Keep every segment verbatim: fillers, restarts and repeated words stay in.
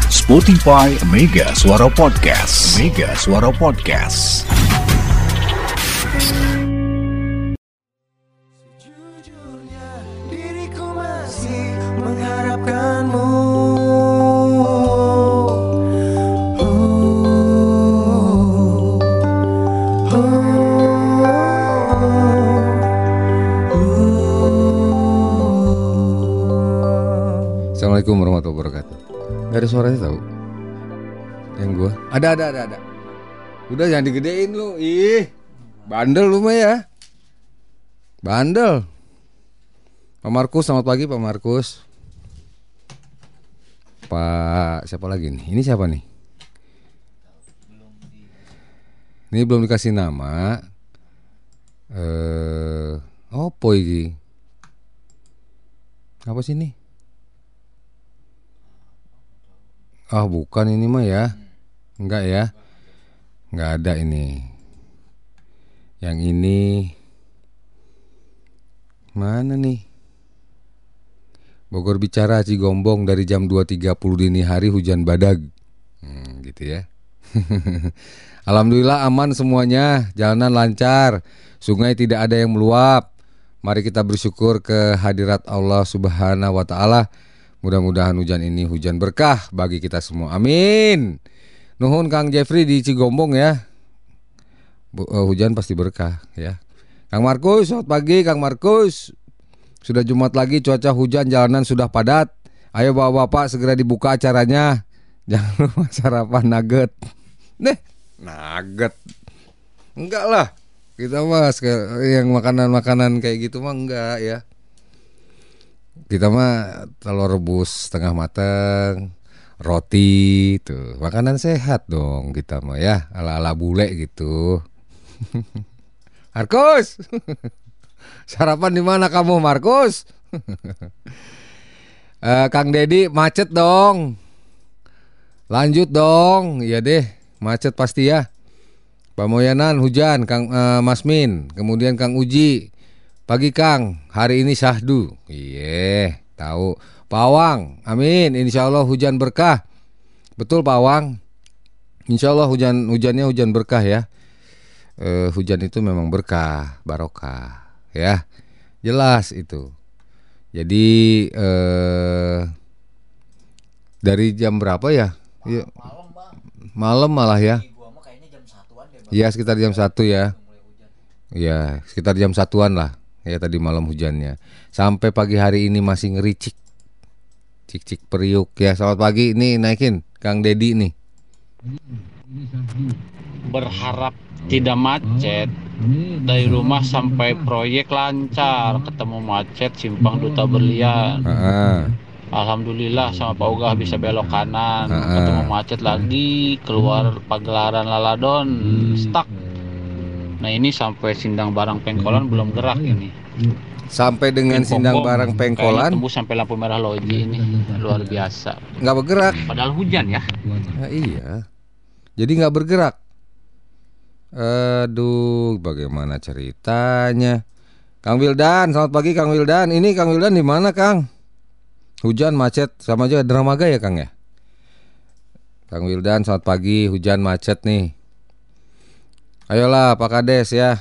Spotify Mega Suara Podcast. Mega Suara Podcast. Sejujurnya diriku masih mengharapkanmu. Assalamualaikum warahmatullahi wabarakatuh. Gak ada suaranya tahu? Yang gua ada ada ada ada. Udah jangan digedein lu. Ih, bandel lu mah ya. Bandel. Pak Markus, selamat pagi Pak Markus. Pak siapa lagi nih? Ini siapa nih? Ini belum dikasih nama. Eh, opo iki? Apa sih ini? Ah bukan ini mah ya. Enggak ya. Enggak ada ini. Yang ini mana nih? Bogor Bicara Cigombong dari jam dua tiga puluh dini hari hujan badag. hmm, Gitu ya. Alhamdulillah aman semuanya. Jalanan lancar. Sungai tidak ada yang meluap. Mari kita bersyukur kehadirat Allah Subhanahu wa ta'ala. Mudah-mudahan hujan ini hujan berkah bagi kita semua. Amin. Nuhun Kang Jeffrey di Cigombong ya. Hujan pasti berkah ya. Kang Markus, selamat pagi Kang Markus. Sudah Jumat lagi, cuaca hujan, jalanan sudah padat. Ayo bapak-bapak segera dibuka acaranya. Jangan lupa sarapan nugget. Nih, nugget. Enggak lah. Kita mas yang makanan-makanan kayak gitu mah enggak ya. Kita mah telur rebus setengah matang, roti tuh, makanan sehat dong kita mah ya, ala-ala bule gitu. Markus, sarapan di mana kamu Markus? uh, Kang Dedi macet dong, lanjut dong, iya deh macet pasti ya. Pak Moyanan hujan, Kang uh, Masmin, kemudian Kang Uji. Pagi Kang, hari ini syahdu. Iya, tahu. Pawang, amin. Insya Allah hujan berkah. Betul Pawang. Insya Allah hujan hujannya hujan berkah ya. E, hujan itu memang berkah, barokah, ya. Jelas itu. Jadi e, dari jam berapa ya? Ya malam, Bang. Malam malah ya. Iya sekitar jam satu ya. Iya sekitar jam satuan lah. Ya tadi malam hujannya. Sampai pagi hari ini masih ngericik. Cik-cik periuk ya. Selamat pagi, ini naikin Kang Dedi nih. Berharap tidak macet. Dari rumah sampai proyek lancar. Ketemu macet simpang Duta Berlian. Ah. Alhamdulillah sama Pak Ogah bisa belok kanan. Ah. Ketemu macet lagi. Keluar Pagelaran Laladon. Stuck. Nah ini sampai Sindang Barang Pengkolan belum gerak ini. Sampai dengan Ping Sindang Pompong, Barang Pengkolan tembus sampai lampu merah Loji ini luar biasa. Nggak bergerak. Padahal hujan ya. Nah, iya. Jadi nggak bergerak. Aduh, bagaimana ceritanya? Kang Wildan, selamat pagi Kang Wildan. Ini Kang Wildan di mana Kang? Hujan macet sama aja Dramaga ya Kang ya? Kang Wildan, selamat pagi. Hujan macet nih. Ayolah Pak Kades ya.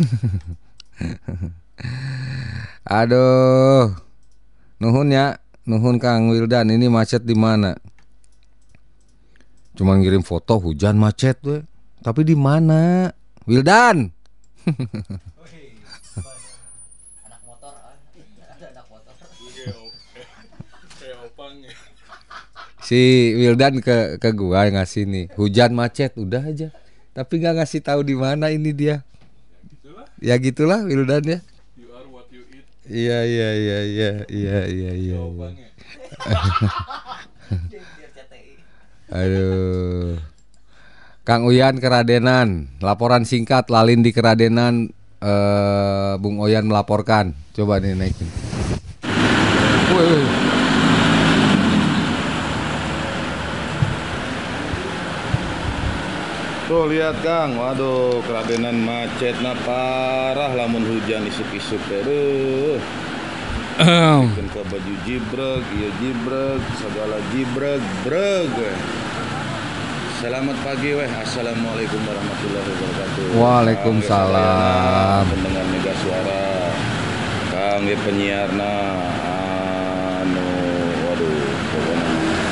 Aduh. Nuhun ya, nuhun Kang Wildan, ini macet di mana? Cuman ngirim foto hujan macet we. Tapi di mana? Wildan. Anak motor, ada anak motor. Si Wildan ke ke gua ngasih nih, hujan macet udah aja. Tapi nggak ngasih tahu di mana ini dia. Gitulah. Ya gitulah Wildan ya. You are what you eat. Iya iya iya iya iya iya iya. Aduh. Kang Uyan Keradenan, laporan singkat lalin di Keradenan. eh, Bung Oyan melaporkan. Coba nih naikin. Wih. Tuh lihat Kang, waduh Keradenan macetna parah lamun hujan isuk-isuk teh. Bikin ke baju jibreg, iya jibreg, segala jibreg, breg weh. Selamat pagi weh. Assalamualaikum warahmatullahi wabarakatuh. Waalaikumsalam. Kang, pendengar Mega Suara. Kang ge penyiarna anu waduh pokoknya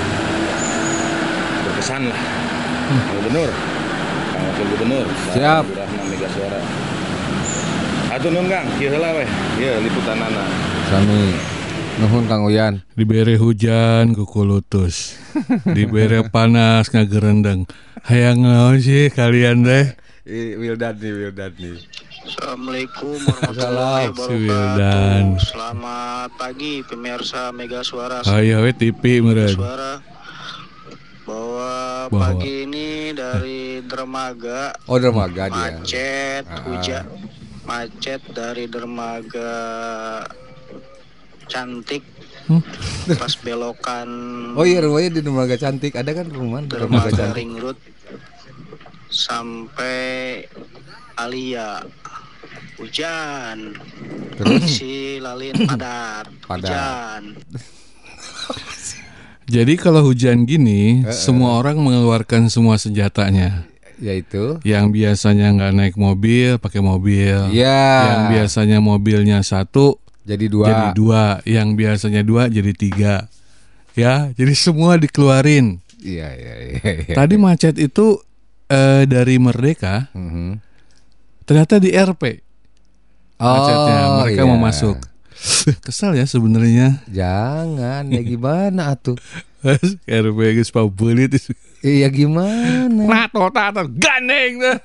berkesan lah. Hmm. Gubernur. Kang Wakil Gubernur. Siap. Rahman Mega Suara. Atuh nun Kang, kieu heula weh. Ieu liputanana. Sami nuhun Kang Uyan. Dibere hujan kukulutus, dibere panas ngagerendeng. Hayang naon sih kalian teh? Wildan nih, Wildan nih. Assalamualaikum warahmatullahi Wildan. wabarakatuh. Selamat pagi pemirsa Mega Suara. Ayo we T V meureun. Suara bahwa, Bahwa pagi ini dari Dermaga. Oh, Dermaga dia. Macet, Ah. hujan, macet dari Dermaga Cantik. Hmm? Pas belokan. Oh iya, rumahnya di Dermaga Cantik. Ada kan rumah di Dermaga Dermaga Cantik. Ring Road sampai Alia. Hujan. Terus? Si Lalin padat. Padat. Hujan. Jadi kalau hujan gini, Eh, eh. semua orang mengeluarkan semua senjatanya. Yaitu Yang biasanya nggak naik mobil, pakai mobil. Iya. Yang biasanya mobilnya satu, jadi dua. jadi dua. Yang biasanya dua, jadi tiga. Ya, jadi semua dikeluarin. Iya, iya, iya, iya. Tadi macet itu eh, dari Merdeka, Mhm. ternyata di R P. Macetnya, Oh, mereka iya. mau masuk. Kesal ya sebenarnya. Jangan, ya gimana atuh? R P geus pabelit. Iya gimana? Nah, tota tata gandeng tuh.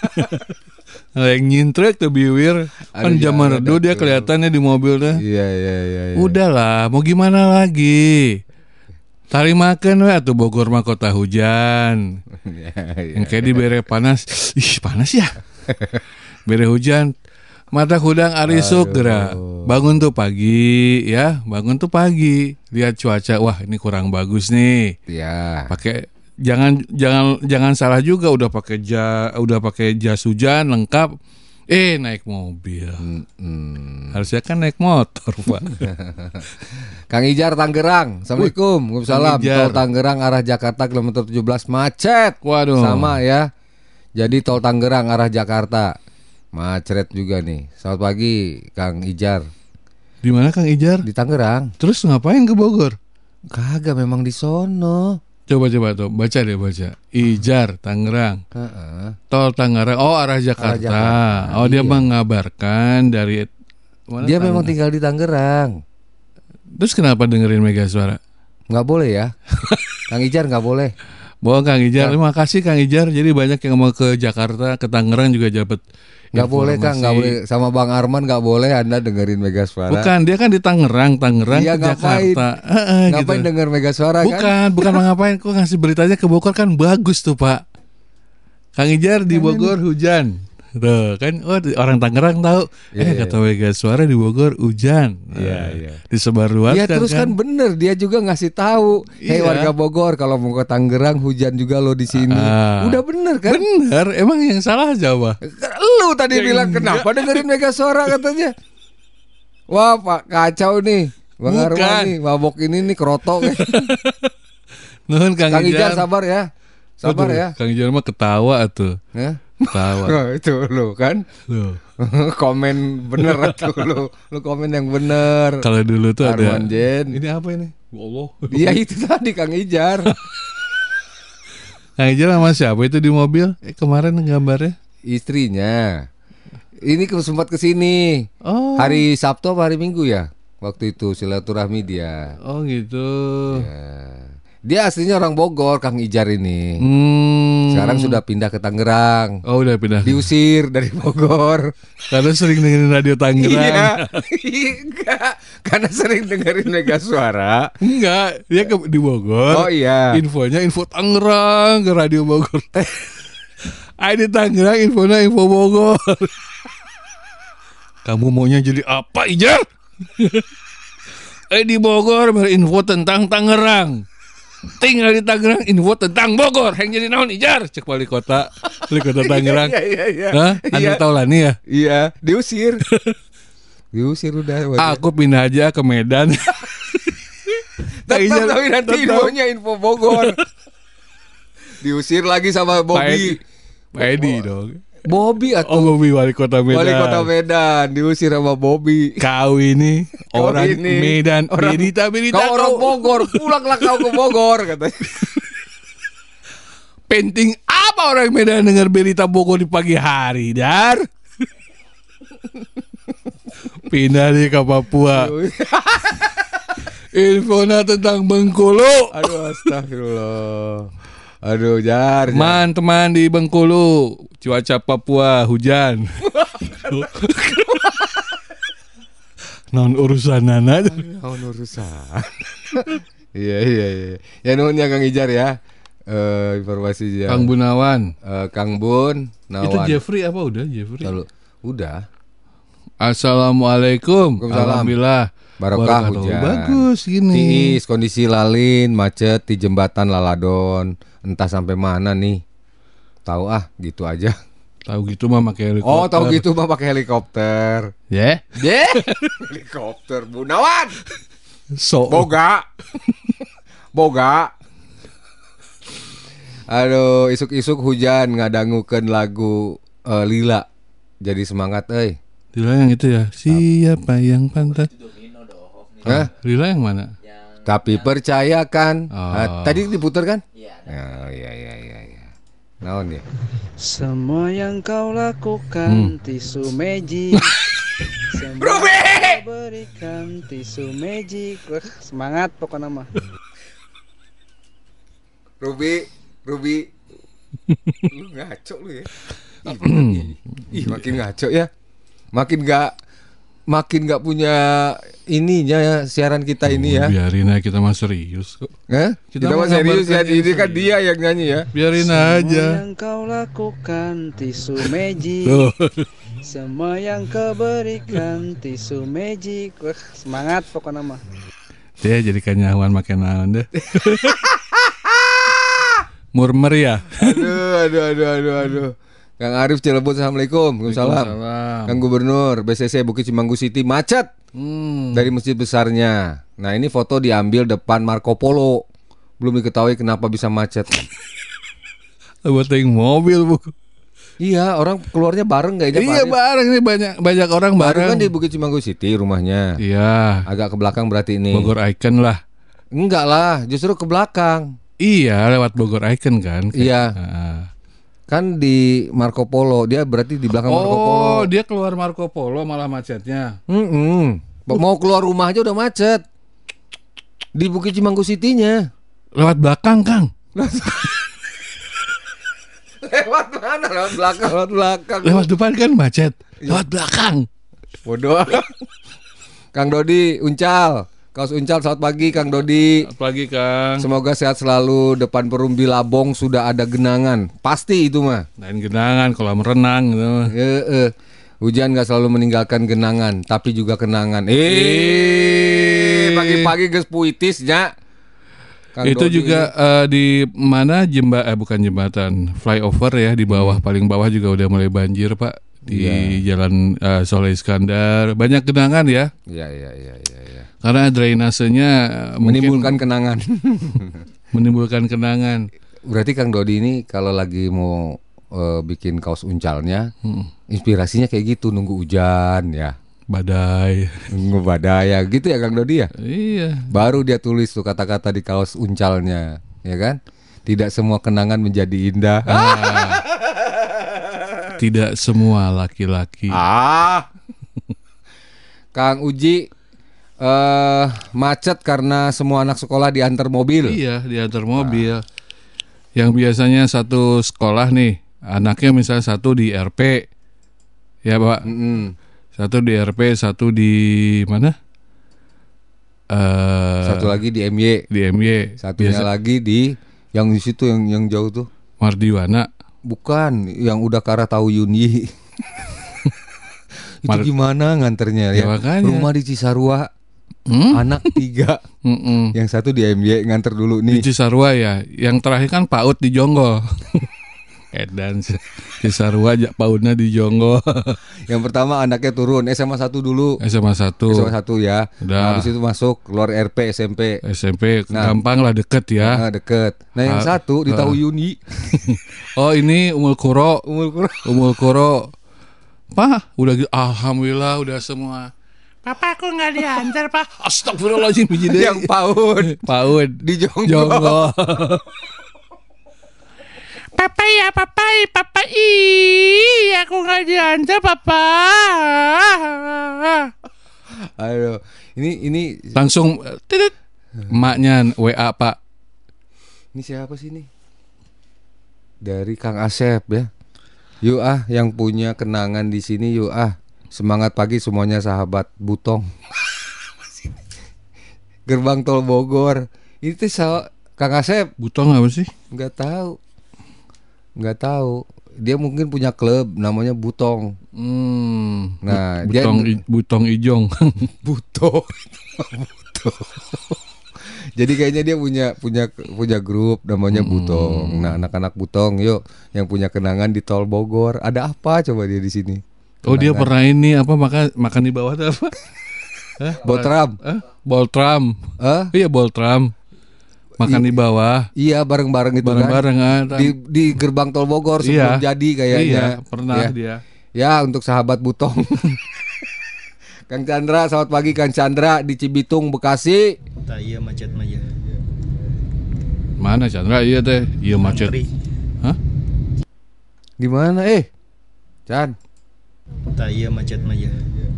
Yang nyintrek tuh biwir. Kan Aduh, zaman jangan redu dia atuh. kelihatannya di mobil tuh. Iya, iya, iya, iya. Udahlah, mau gimana lagi? Tari makan we atuh Bogor mah kota hujan. Iya, iya. Yang kayak di bere panas. Ih, panas ya. Bere hujan. Mata kudang arisuk geura. Bangun tuh pagi ya, bangun tuh pagi. Lihat cuaca, wah ini kurang bagus nih. Iya. Pakai jangan jangan jangan salah juga udah pakai ja, udah pakai jas hujan lengkap. Eh naik mobil. Mm-mm. Harusnya kan naik motor, Pak. Kang Ijar Tangerang. Assalamualaikum. Waalaikumsalam. Kang Ijar. Tol Tangerang arah Jakarta kilometer tujuh belas macet. Waduh. Sama ya. Jadi tol Tangerang arah Jakarta macet juga nih. Selamat pagi Kang Ijar. Di mana Kang Ijar? Di Tangerang. Terus ngapain ke Bogor? Kagak, memang di sono. Coba-coba tuh, baca deh baca. Ijar Tangerang. Heeh. Tol Tangerang. Oh, arah Jakarta. Arah Jakarta, Oh, dia iya. mengabarkan dari mana Dia Tangerang? memang tinggal di Tangerang. Terus kenapa dengerin Mega Suara? Nggak boleh ya. Kang Ijar nggak boleh. Bohong Kang Ijar. Ya. Terima kasih Kang Ijar. Jadi banyak yang mau ke Jakarta, ke Tangerang juga dapat Nggak boleh Kang, nggak boleh. informasi. Sama Bang Arman nggak boleh Anda dengerin Mega Suara. Bukan, dia kan di Tangerang, Tangerang Iya, ke ngapain? Jakarta. Heeh, Ngapain gitu. denger Mega Suara kan? Bukan, bukan mau ngapain. Kok ngasih beritanya ke Bogor kan bagus tuh Pak. Kang Ijar di Bogor hujan. Tuh kan, oh orang Tangerang tahu. Iya, eh iya. kata Mega Suara di Bogor hujan. Iya, Nah, iya. Disebarluaskan Iya terus kan bener, dia juga ngasih tahu. Hei Iya. warga Bogor, kalau mau ke Tangerang hujan juga lo di sini. Ah. Udah bener kan? Bener, emang yang salah Jawa. Lu tadi Ya, bilang enggak. kenapa dengerin Mega Suara katanya. Wah Pak kacau nih. Bang Bukan. Arman nih, mabok ini nih kerotok. Nuhun Kang, Kang Ijar sabar ya. Sabar Aduh, ya. Kang Ijar mah ketawa tuh. Ya. Ketawa. Oh, itu lu kan. Loh. Komen bener tuh lu. Lu komen yang bener. Kalau dulu tuh ada. Arman Jen. Ini apa ini? Allah. Iya itu tadi Kang Ijar. Kang Ijar sama siapa itu di mobil? Eh kemarin gambarnya. Istrinya. Ini ke- sempat kesini. Oh. Hari Sabtu apa hari Minggu ya? Waktu itu silaturahmi dia. Oh gitu. Ya. Dia aslinya orang Bogor, Kang Ijar ini. Hmm. Sekarang sudah pindah ke Tangerang. Oh udah pindah. Diusir dari Bogor. Karena sering dengerin radio Tangerang. Iya. Enggak, karena sering dengerin Mega Suara. Enggak, dia ke di Bogor. Oh iya. Infonya info Tangerang ke radio Bogor. Ah di Tangerang infonya info Bogor. Kamu maunya jadi apa Ijar? Eh di Bogor berinfo tentang Tangerang. Tinggal di Tangerang info tentang Bogor. Yang jadi naon Ijar? Cek wali kota, wali kota Tangerang. Iya iya iya. Hah? Anu Iya. Taulani ya? Iya, diusir. Diusir udah. Aku pindah aja ke Medan. Tetap tapi nanti infonya info Bogor. Diusir lagi sama Bobby. Pak Edi dong. Bobby atau Oh Bobby wali kota Medan. wali kota Medan diusir sama Bobby. Kau ini Kau orang ini Medan. orang- Berita berita Kau orang Bogor, pulanglah kau ke Bogor katanya. Penting apa orang Medan dengar berita Bogor di pagi hari, Dar? Pindah deh ke Papua. Infonya tentang Bengkulu. Aduh astagfirullah. Aduh jar. jar. Teman-teman di Bengkulu, cuaca Papua hujan. Non urusan nana. Oh urusan. Iya iya iya. Ya nuhun ya Kang Ijar ya. Eh informasi ya. Kang Bunawan. Eh, Kang Bun, Nawan. Itu Jeffrey apa udah Jeffrey? Lalu, udah. Assalamualaikum. Waalaikumsalam. Alhamdulillah. Barokah Barokah. hujan. Bagus gini. Tiis kondisi lalin macet di jembatan Laladon. Entah sampai mana nih. Tahu ah, gitu aja. Tahu gitu mah pakai helikopter. Oh, tahu gitu mah pakai helikopter. Ya. Deh. Helikopter Bunawan. So. Boga. Boga. Aduh, isuk-isuk hujan ngadangukeun lagu eh, Lila. Jadi semangat euy. Lila yang itu ya. Siapa yang pantas? Hah? Lila yang mana? Tapi percayakan. Oh. Ah, tadi diputar kan? Iya. Oh, iya iya iya iya. Naon ya? Semua yang kau lakukan Hmm. tisu magic. Semua yang kau berikan tisu magic. Wah, semangat pokoknya mah. Ruby, Ruby. Lu ngaco lu ya. Ih, makin, ih, makin ngaco ya. Makin gak makin gak punya ininya ya siaran kita ini ya. Biarin aja kita mah serius kok. Hah? Kita, Kita mah mau serius ya. ngabarkan yang Ini kan serius. dia yang nyanyi ya. Biarin Semua aja. yang kau lakukan tisu magic. Tuh. Semua yang kau berikan tisu magic. Wah, semangat pokoknya mah. Dia jadi kanyawan makan naon deh. Murmer ya. Aduh, aduh, aduh, aduh, aduh. Kang Arif Cilebut, assalamualaikum. Waalaikumsalam. Kang Gubernur B C C Bukit Cimanggu City macet Hmm. dari masjid besarnya. Nah ini foto diambil depan Marco Polo. Belum diketahui kenapa bisa macet. Buat yang mobil bu. Iya, orang keluarnya bareng kayaknya. Pak Iya Arif. bareng nih banyak banyak orang Baru bareng. kan di Bukit Cimanggu City rumahnya. Iya. Agak ke belakang berarti ini. Bogor Icon lah. Enggak lah, justru ke belakang. Iya lewat Bogor Icon kan. Iya. Heeh. Kan di Marco Polo, dia berarti di belakang Marco Polo. Oh dia keluar Marco Polo malah macetnya. Mm-mm. Mau keluar rumah aja udah macet. Di Bukit Cimanggu City-nya. Lewat belakang Kang. Lewat mana? Lewat belakang, lewat belakang. Lewat depan kan macet. Lewat belakang. Bodoh. Kang Dodi Uncal. Kaos Uncal selamat pagi Kang Dodi. Apalagi Kang. Semoga sehat selalu. Depan Perumbi Labong sudah ada genangan. Pasti itu mah. Lain genangan kolam renang gitu. Eh, eh. Hujan gak selalu meninggalkan genangan, tapi juga kenangan. Eh, pagi-pagi geus puitisnya. Kang Itu Dodi. juga eh, di mana jemba eh bukan jembatan flyover ya di bawah paling bawah juga udah mulai banjir Pak di Jalan eh, Soleh Iskandar banyak genangan ya Iya, iya, iya, iya, iya. karena drainasenya eh, mungkin Menimbulkan kenangan. menimbulkan kenangan. Berarti Kang Dodi ini kalau lagi mau eh, bikin kaos uncalnya, Hmm. inspirasinya kayak gitu, nunggu hujan ya. Badai. Nunggu badai ya, gitu ya Kang Dodi ya. Iya. Baru dia tulis tuh kata-kata di kaos uncalnya, ya kan? Tidak semua kenangan menjadi indah. Tidak semua laki-laki. Ah. Kang Uji eh macet karena semua anak sekolah diantar mobil. Iya, diantar mobil. Yang biasanya satu sekolah nih, anaknya misalnya satu di R P. Ya, Pak. Mm-mm. Satu di R P, satu di mana? Eh, Satu lagi di M Y, di M Y. satunya Biasa- lagi di yang di situ yang yang jauh tuh. Mardiwana. Bukan, yang udah ke arah Tahu Yunyi. Itu Mar- gimana nganternya Ya, ya? makanya. Rumah di Cisarua, Hmm? anak tiga, Mm-mm. yang satu di M Y nganter dulu Di nih. Cisarua ya. Yang terakhir kan PAUD di Jonggol. Edan Cisarua paudna di Jonggo. Yang pertama anaknya turun S M A satu dulu. S M A satu. S M A satu ya. Udah. Nah, habis itu masuk keluar R P S M P. S M P Nah, gampang lah deket ya. Nah, deket. Nah, yang Ah, satu di ah. Tahu Yuni. Oh, ini Umul Kuro. Umul Kuro. Umul Kuro. Pak, udah gitu. Alhamdulillah udah semua. Papa aku nggak diantar pak. Astagfirullahaladzim. Yang PAUD. PAUD Di Jonggo. Jonggo. Papa ya, papa, papa, ih, aku nggak diantar, papa. Aduh, ini ini Langsung, titit, emaknya W A pak. ini siapa sih ini? Dari Kang Asep ya. Yuk ah, yang punya kenangan di sini yuk ah. Semangat pagi semuanya sahabat Butong. Gerbang Tol Bogor. Itu sa- Kang Asep. Butong apa sih? Nggak tahu. Nggak tahu. Dia mungkin punya klub namanya Butong. Hmm. Nah, Butong, dia i, Butong Ijong. Buto. Buto. Jadi kayaknya dia punya punya punya grup namanya Hmm. Butong. Nah, anak-anak Butong yuk yang punya kenangan di Tol Bogor. Ada apa coba dia di sini? Oh, dia Kenangan. pernah ini apa makan makan di bawah tuh apa? Hah? Botram. Hah? Boltram. Hah? Iya, Boltram. Makan di bawah. Iya, bareng-bareng itu Bareng-bareng kan. kan. Di di gerbang Tol Bogor sebelum Iya. jadi kayaknya. Iya, pernah Ya. dia. Ya, untuk sahabat Butong. Kang Chandra, selamat pagi Kang Chandra di Cibitung, Bekasi. Tak iya macet maya. Mana Chandra? Iya teh. Iya macet. Antri. Hah? Di mana eh? Chan. Tak iya macet maya.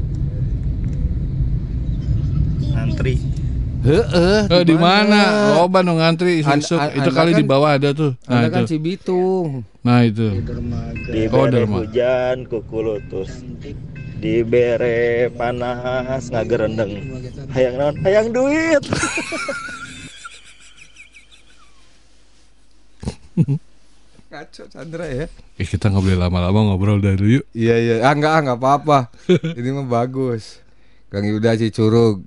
Antri. Heeh. Eh, di mana? Loba nu ngantri An- isuk-isuk. an- Itu anda kali kan- di bawah ada tuh. Nah, Anda kan itu. Cibitung. Nah, itu. Oh, Dibere derma. hujan kukulutus, dibere panas ngagerendeng. Hayang naon? Hayang duit. Kacau Chandra ya. Eh, kita nggak boleh lama-lama ngobrol dah dulu yuk. Iya iya. Ah enggak ah, enggak apa-apa. Ini mah bagus. Kang Yuda Cicurug.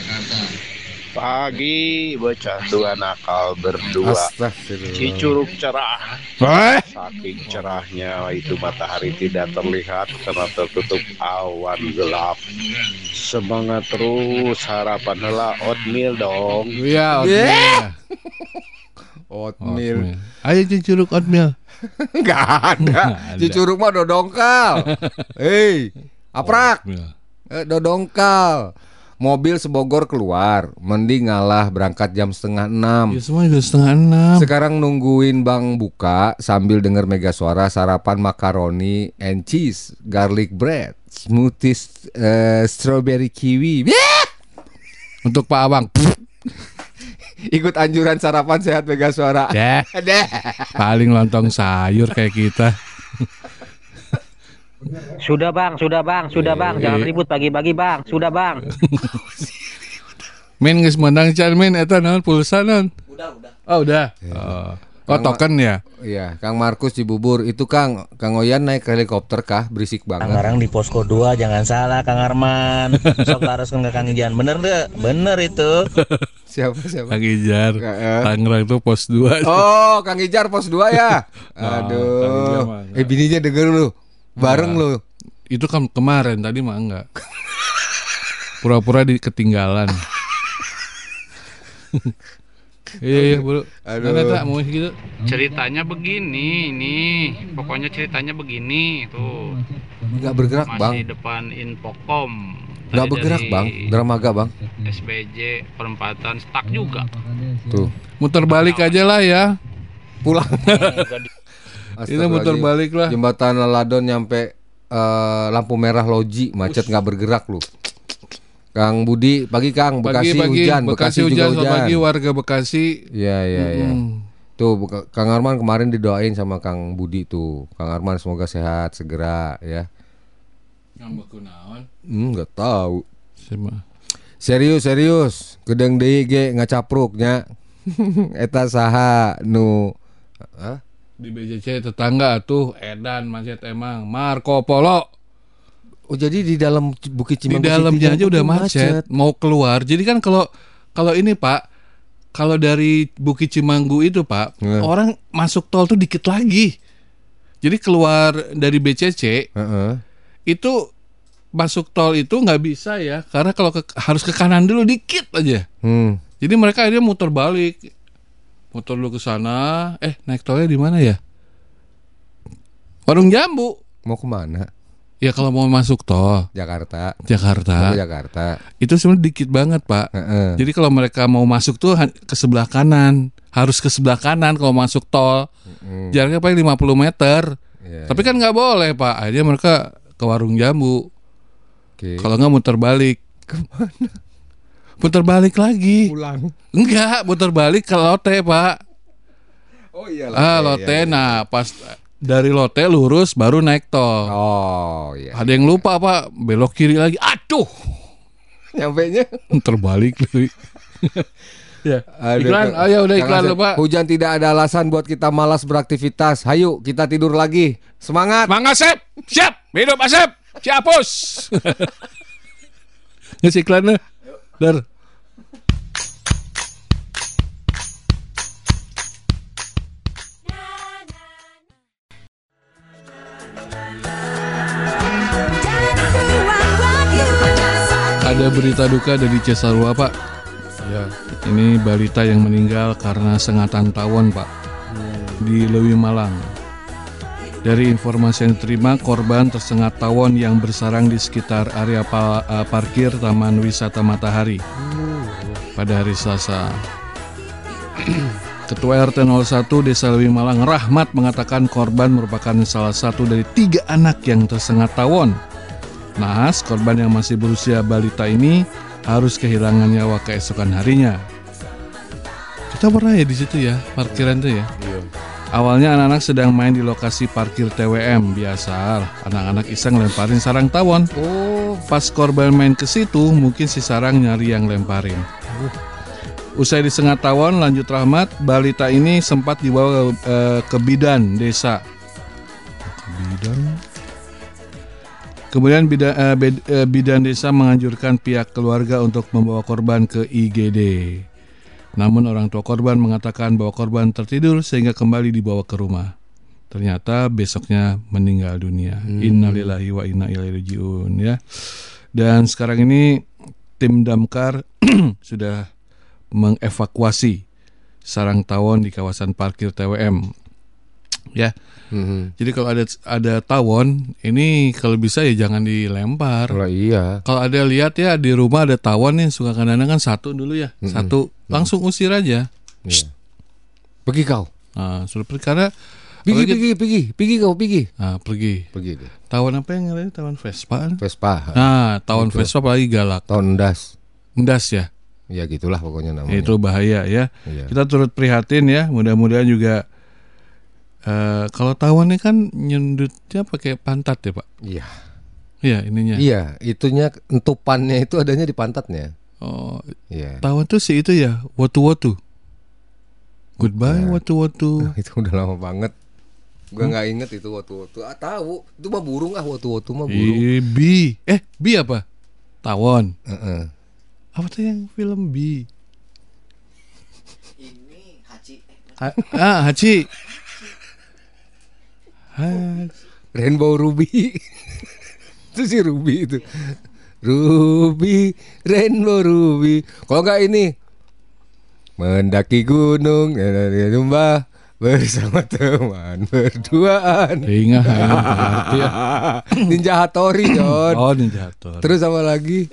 Pagi bocah tua nakal berdua. Astagfirullah. Cicurug cerah. Saking cerahnya itu matahari tidak terlihat karena tertutup awan gelap. Semangat terus, harapan heula oatmeal dong. Iya, Yeah. oatmeal. Oatmeal. Ayo Cicurug oatmeal. Enggak ada. Nggak ada. Cicurug mah dodongkal. Hei, aprak. Oatmeal. Eh, dodongkal. Mobil sebogor keluar, mending ngalah berangkat jam setengah enam. Ya semua udah setengah enam. Sekarang nungguin Bang buka sambil denger Mega Suara, sarapan makaroni and cheese, garlic bread, smoothies, eh, strawberry kiwi. Yeah! Untuk Pak Abang. Ikut anjuran sarapan sehat Mega Suara. Deh. Deh. Paling lontong sayur kayak kita. Sudah bang, sudah bang, sudah bang, jangan ribut pagi-pagi bang, sudah bang. Min geus menang can min eta naon pulsa naon? Udah, udah. Oh, udah. Oh. Oh, token ya? Iya, Kang Markus Cibubur. Itu Kang, Kang Oyan naik helikopter kah? Berisik banget. Sekarang di posko dua jangan salah Kang Arman. Sok laraskeun ke Kang Ijan. Bener deh, bener itu. Siapa siapa? Kang Ijar. Eh. Tangerang tuh pos dua. Oh, Kang Ijar pos dua ya. Kang Ijar Aduh. mah enggak. Eh bininya denger lu. Bareng Nah, lu. Itu kan kemarin, tadi mah enggak. Pura-pura di ketinggalan. Iya iya bro. Aduh. Mana tak mau gitu? Ceritanya begini, ini pokoknya ceritanya begini tuh. Enggak bergerak, Masih Bang. depan Infocom. Enggak Tadi bergerak, dari Bang. Dramaga, Bang. S B J perempatan stuck juga. Tuh. Muter balik aja lah ya. Pulang. Ini muter balik lah. Jembatan Laladon nyampe eh, lampu merah Loji, macet nggak bergerak lu. Kang Budi, pagi Kang, Bekasi Pagi-pagi, hujan, Bekasi Bekasi, juga hujan, hujan. selamat pagi warga Bekasi. Iya iya iya. Mm. Tuh Buka- Kang Arman kemarin didoain sama Kang Budi tuh. Kang Arman semoga sehat segera ya. Ngambek kunaon? Hmm, nggak tahu. Siapa? Serius serius, gedeng deui ge ngacapruknya. Eta saha nu Hah? Di B J C tetangga tuh Edan macet emang. Marco Polo. Oh jadi di dalam Bukit Di Cimanggu dalamnya City aja itu udah macet. Mau keluar. Jadi kan kalau kalau ini Pak, kalau dari Bukit Cimanggu itu Pak, Hmm. orang masuk tol tuh dikit lagi. Jadi keluar dari B C C uh-uh. itu masuk tol itu nggak bisa ya, karena kalau ke, harus ke kanan dulu dikit aja. Hmm. Jadi mereka akhirnya muter balik, muter dulu ke sana. Eh naik tolnya di mana ya? Warung Jambu. Mau kemana? Ya kalau mau masuk tol Jakarta. Jakarta. Mau ke Jakarta. Itu sebenarnya dikit banget Pak. Uh-uh. Jadi kalau mereka mau masuk tuh ke sebelah kanan, harus ke sebelah kanan kalau masuk tol. Uh-uh. Jaraknya paling lima puluh meter. Yeah, Tapi kan nggak boleh Pak. Akhirnya mereka ke Warung Jambu. Okay. Kalau nggak muter balik. Kemana? Muter balik lagi. Pulang. Enggak, muter balik ke Lotte Pak. Oh iya. Lotte, ah Lotte. Iya, iya. Nah pas dari Lotte lurus baru naik tol. Oh iya. Ada yang lupa Pak, belok kiri lagi. Aduh. Nyampenya terbalik lagi. Ya. Aduh, iklan, ayo udah iklan lu Pak. Hujan tidak ada alasan buat kita malas beraktivitas. Hayu kita tidur lagi. Semangat. Semangat Sep. Siap. Hidup Asep. Ciapus. Ngasih iklannya. Dar. Ada berita duka dari Cisarua Pak. Ya. Ini balita yang meninggal karena sengatan tawon Pak. Di Lewi Malang. Dari informasi yang diterima, korban tersengat tawon yang bersarang di sekitar area pa- parkir Taman Wisata Matahari pada hari Selasa. Ketua R T nol satu Desa Lewi Malang Rahmat mengatakan korban merupakan salah satu dari tiga anak yang tersengat tawon. Naas, korban yang masih berusia balita ini harus kehilangan nyawa keesokan harinya. Kita pernah ya di situ ya, parkiran itu ya. Iya. Awalnya anak-anak sedang main di lokasi parkir T W M biasa. Anak-anak iseng lemparin sarang tawon. Oh. Pas korban main ke situ, mungkin si sarang nyari yang lemparin. Uh. Usai disengat tawon, lanjut Rahmat, balita ini sempat dibawa uh, ke bidan desa. Ke bidan? Kemudian bidan, uh, bed, uh, bidan desa menganjurkan pihak keluarga untuk membawa korban ke I G D. Namun orang tua korban mengatakan bahwa korban tertidur sehingga kembali dibawa ke rumah. Ternyata besoknya meninggal dunia. Hmm. Innalillahi wa inna ilaihi rajiun ya. Dan sekarang ini tim damkar sudah mengevakuasi sarang tawon di kawasan parkir T W M. Ya. Hmm. Jadi kalau ada ada tawon, ini kalau bisa ya jangan dilempar. Kalau iya. Kalau ada lihat ya di rumah ada tawon nih, suka kadang-kadang kan satu dulu ya, hmm. satu langsung usir aja. Yeah. Pergi kau. Nah, sudah pergi karena pergi pergi pergi pergi kau pergi. Nah, pergi. Pergi deh. Tawon apa yang ngelain? Tawon Vespa. Vespa. Nah, tawon Vespa apalagi galak. Tawon endas. Endas ya. Ya gitulah pokoknya namanya. Itu bahaya ya. Iya. Kita turut prihatin ya. Mudah-mudahan juga uh, kalau tawon ini kan nyendutnya pakai pantat ya Pak. Iya. Iya ininya. Iya, itunya entupannya itu adanya di pantatnya. Oh, iya. Tawon tuh si itu ya, wotu-wotu. Goodbye nah, wotu-wotu. Nah, itu udah lama banget. Gua nggak hmm? inget itu wotu-wotu. Ah tahu, itu mah burung ah wotu-wotu mah burung. Eh, bi, eh bi apa? Tawon. Uh-uh. Apa tuh yang film bi? Ini Haji. Ha- ah Haji. Ha- Rainbow Ruby. Itu si Ruby itu. Ruby, Rainbow Ruby. Kalau enggak ini mendaki gunung, lomba bersama teman berduaan. Ingat ya. Ninja Hattori, John. Oh, Ninja Hattori. Terus apa lagi?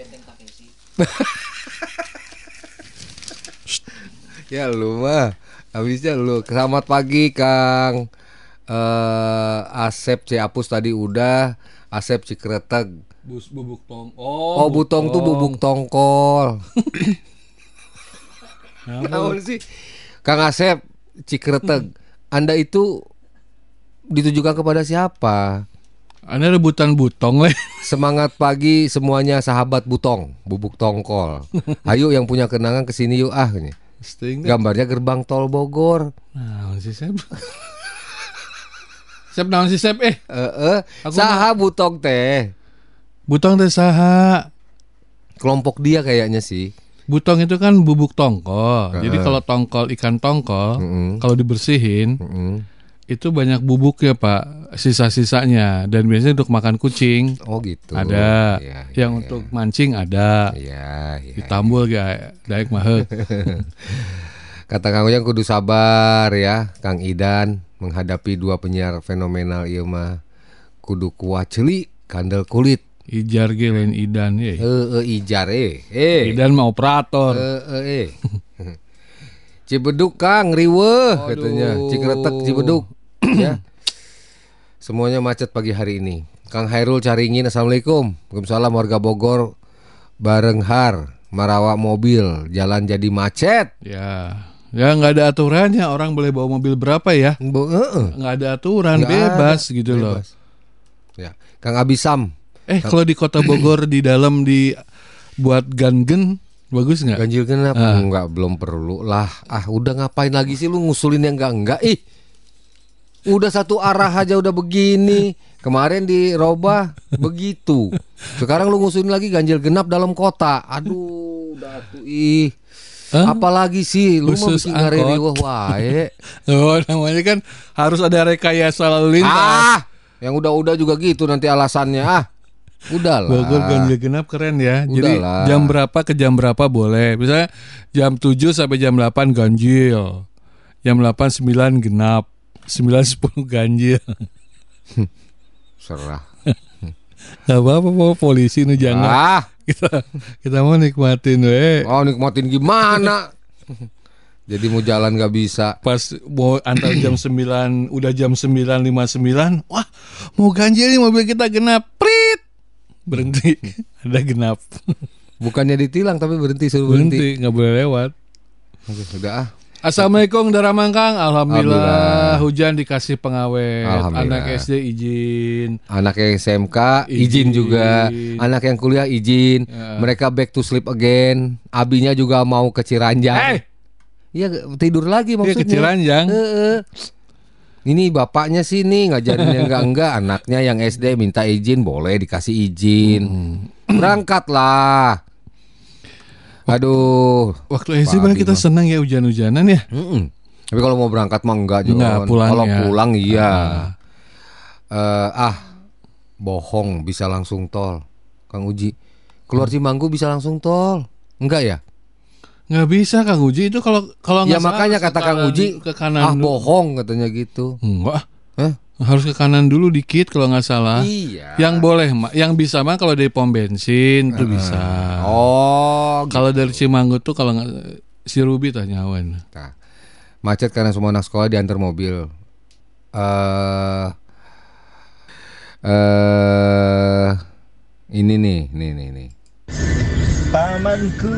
Ya lu mah, habisnya lu. Selamat pagi Kang. Uh, Asep Ciapus tadi udah, Asep Cikreteg. Bus bubuk tong. Oh, oh butong tuh bubuk tongkol. Namun sih Kang Asep Cikreteg, Anda itu ditujukan kepada siapa? Anda rebutan butong leh. Semangat pagi semuanya sahabat butong, bubuk tongkol. Ayo yang punya kenangan kesini yuk ah ini. Gambarnya gerbang tol Bogor. Nah, si Sep. Sep naon si Sep eh? Heeh. Uh, uh, saha butong teh. Butong teh saha? Kelompok dia kayaknya sih. Butong itu kan bubuk tongkol. Uh-uh. Jadi kalau tongkol ikan tongkol, uh-uh. kalau dibersihin, uh-uh. itu banyak bubuknya Pak, sisa-sisanya, dan biasanya untuk makan kucing. Oh gitu. Ada, ya, yang ya. untuk mancing ada. Iya, iya. Ditambul ya, daek mahek. Kata Kang Ujang kudu sabar ya, Kang Idan menghadapi dua penyiar fenomenal ieu mah. Kudu kuat ceuli, kandel kulit. Ijar ge lain Idan ye. Heeh, ijar eh. Eh. Idan mah operator. Heeh, eh. Cibeduk Kang riweuh katanya. Cikretek Cibeduk. Ya. Semuanya macet pagi hari ini. Kang Hairul Caringin, assalamualaikum. Waalaikumsalam warga Bogor. Barenghar marawak mobil, jalan jadi macet. Ya. Ya nggak ada aturannya, orang boleh bawa mobil berapa ya? Nggak uh, ada aturan, nggak bebas ada. gitu Bebas. loh. Ya, Kang Abisam. Eh kalau di kota Bogor di dalam di buat gangen bagus nggak? Ganjil genap Ah. nggak, belum perlu lah. Ah udah ngapain lagi sih lu ngusulin yang enggak enggak? Ih, udah satu arah aja udah begini. Kemarin di Robah begitu. Sekarang lu ngusulin lagi ganjil genap dalam kota. Aduh, udah tuh ih. Hah? Apalagi sih lu mau Khusus bikin ngari angkot. riweuh wae. Oh namanya kan harus ada rekayasa lalu lintas. Ah, yang udah-udah juga gitu nanti alasannya ah. Udahlah. Bogor ganjil genap keren ya. Jadi Udahlah. jam berapa ke jam berapa boleh. Misalnya jam tujuh sampai jam delapan ganjil. Jam delapan sembilan genap. sembilan sepuluh ganjil. Serah. Gak apa-apa Pak, polisi nu jangan. Ah, Kita kita mau nikmatin we. oh nikmatin gimana? Jadi mau jalan gak bisa. Pas mau antar jam sembilan, udah jam sembilan lima puluh sembilan, wah mau ganjil nih mobil kita genap, prit, berhenti, ada genap, Bukannya ditilang tapi berhenti suruh berhenti. berhenti, nggak boleh lewat. Oke, sudah ah. Assalamualaikum Dara Mangkang, alhamdulillah, Alhamdulillah. hujan dikasih pengawet, Alhamdulillah. anak S D izin, Anak yang S M K izin, Izin. juga, anak yang kuliah izin. Ya. Mereka back to sleep again. Abinya juga mau ke Ciranjang. eh, Iya tidur lagi dia maksudnya. ke Ciranjang, Heeh. Ini bapaknya sini ngajarin yang enggak-enggak, anaknya yang S D minta izin boleh dikasih izin. Berangkat lah. Aduh. waktu S D Pak malah Abi kita mah. senang ya hujan-hujanan ya. Mm-mm. Tapi kalau mau berangkat mah enggak juga. Enggak, pulang Kalau ya. pulang iya. Ah. Eh, ah, bohong bisa langsung tol. Kang Uji. Keluar Cimanggu bisa langsung tol. Enggak ya? Nggak bisa Kang Uji itu kalau kalau Ya nggak salah makanya harus kata ke Kang kanan- Uji, ke kanan ah dulu. bohong katanya gitu. Enggak. Hah? Harus ke kanan dulu dikit kalau nggak salah. Iya. Yang boleh, ma- yang bisa mah kalau dari pom bensin tuh bisa. Oh, Kalau dari Cimanggu tuh kalau nggak si Ruby tanyawan. Nah, macet karena semua anak sekolah diantar mobil. Eh, eh, ini nih, nih, nih, nih. Pamanku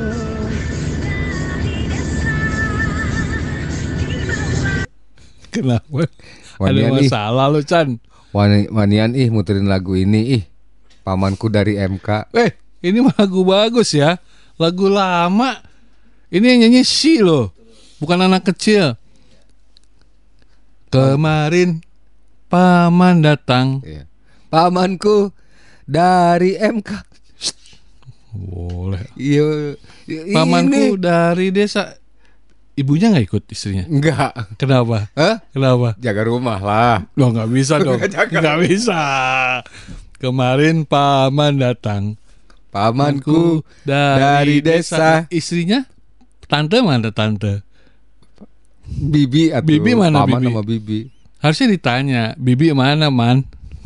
Kenapa? Ada Wanian ih, masalah lo Chan. Wani- Wanian ih muterin lagu ini ih. Pamanku dari M K. Eh, ini mah lagu bagus ya. Lagu lama. Ini yang nyanyi si loh. Bukan anak kecil. Kemarin paman datang. Iya. Pamanku dari M K. Boleh. Iya. i- Pamanku ini. dari desa. Ibunya nggak ikut istrinya? Enggak. Kenapa? Hah? Kenapa? Jaga rumah lah. Loh nggak bisa dong. Nggak bisa. Kemarin paman datang. Pamanku dari, dari desa. Istrinya? Tante mana tante? Bibi atau Bibi mana Paman Bibi? sama Bibi. Harusnya ditanya, Bibi mana man?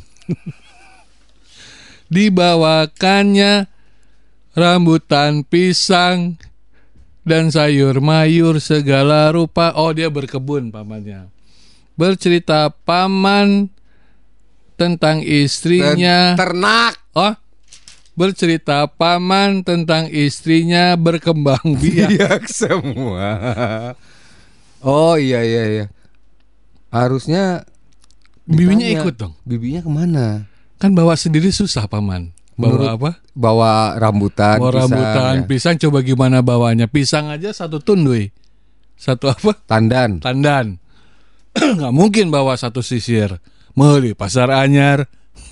Dibawakannya rambutan pisang dan sayur mayur segala rupa. Oh dia berkebun pamannya. Bercerita paman tentang istrinya. Ter- ternak. Oh bercerita paman tentang istrinya berkembang biak. Biak semua. Oh iya iya iya. Harusnya Bibinya ditanya, ikut dong. Bibinya kemana? Kan bawa sendiri susah paman. Bawa Menurut- apa? Bawa rambutan, Bawa pisang, rambutan, ya. pisang coba gimana bawanya? Pisang aja satu tun doi. Satu apa? Tandan. Tandan. Nggak mungkin bawa satu sisir. Meuli pasar anyar.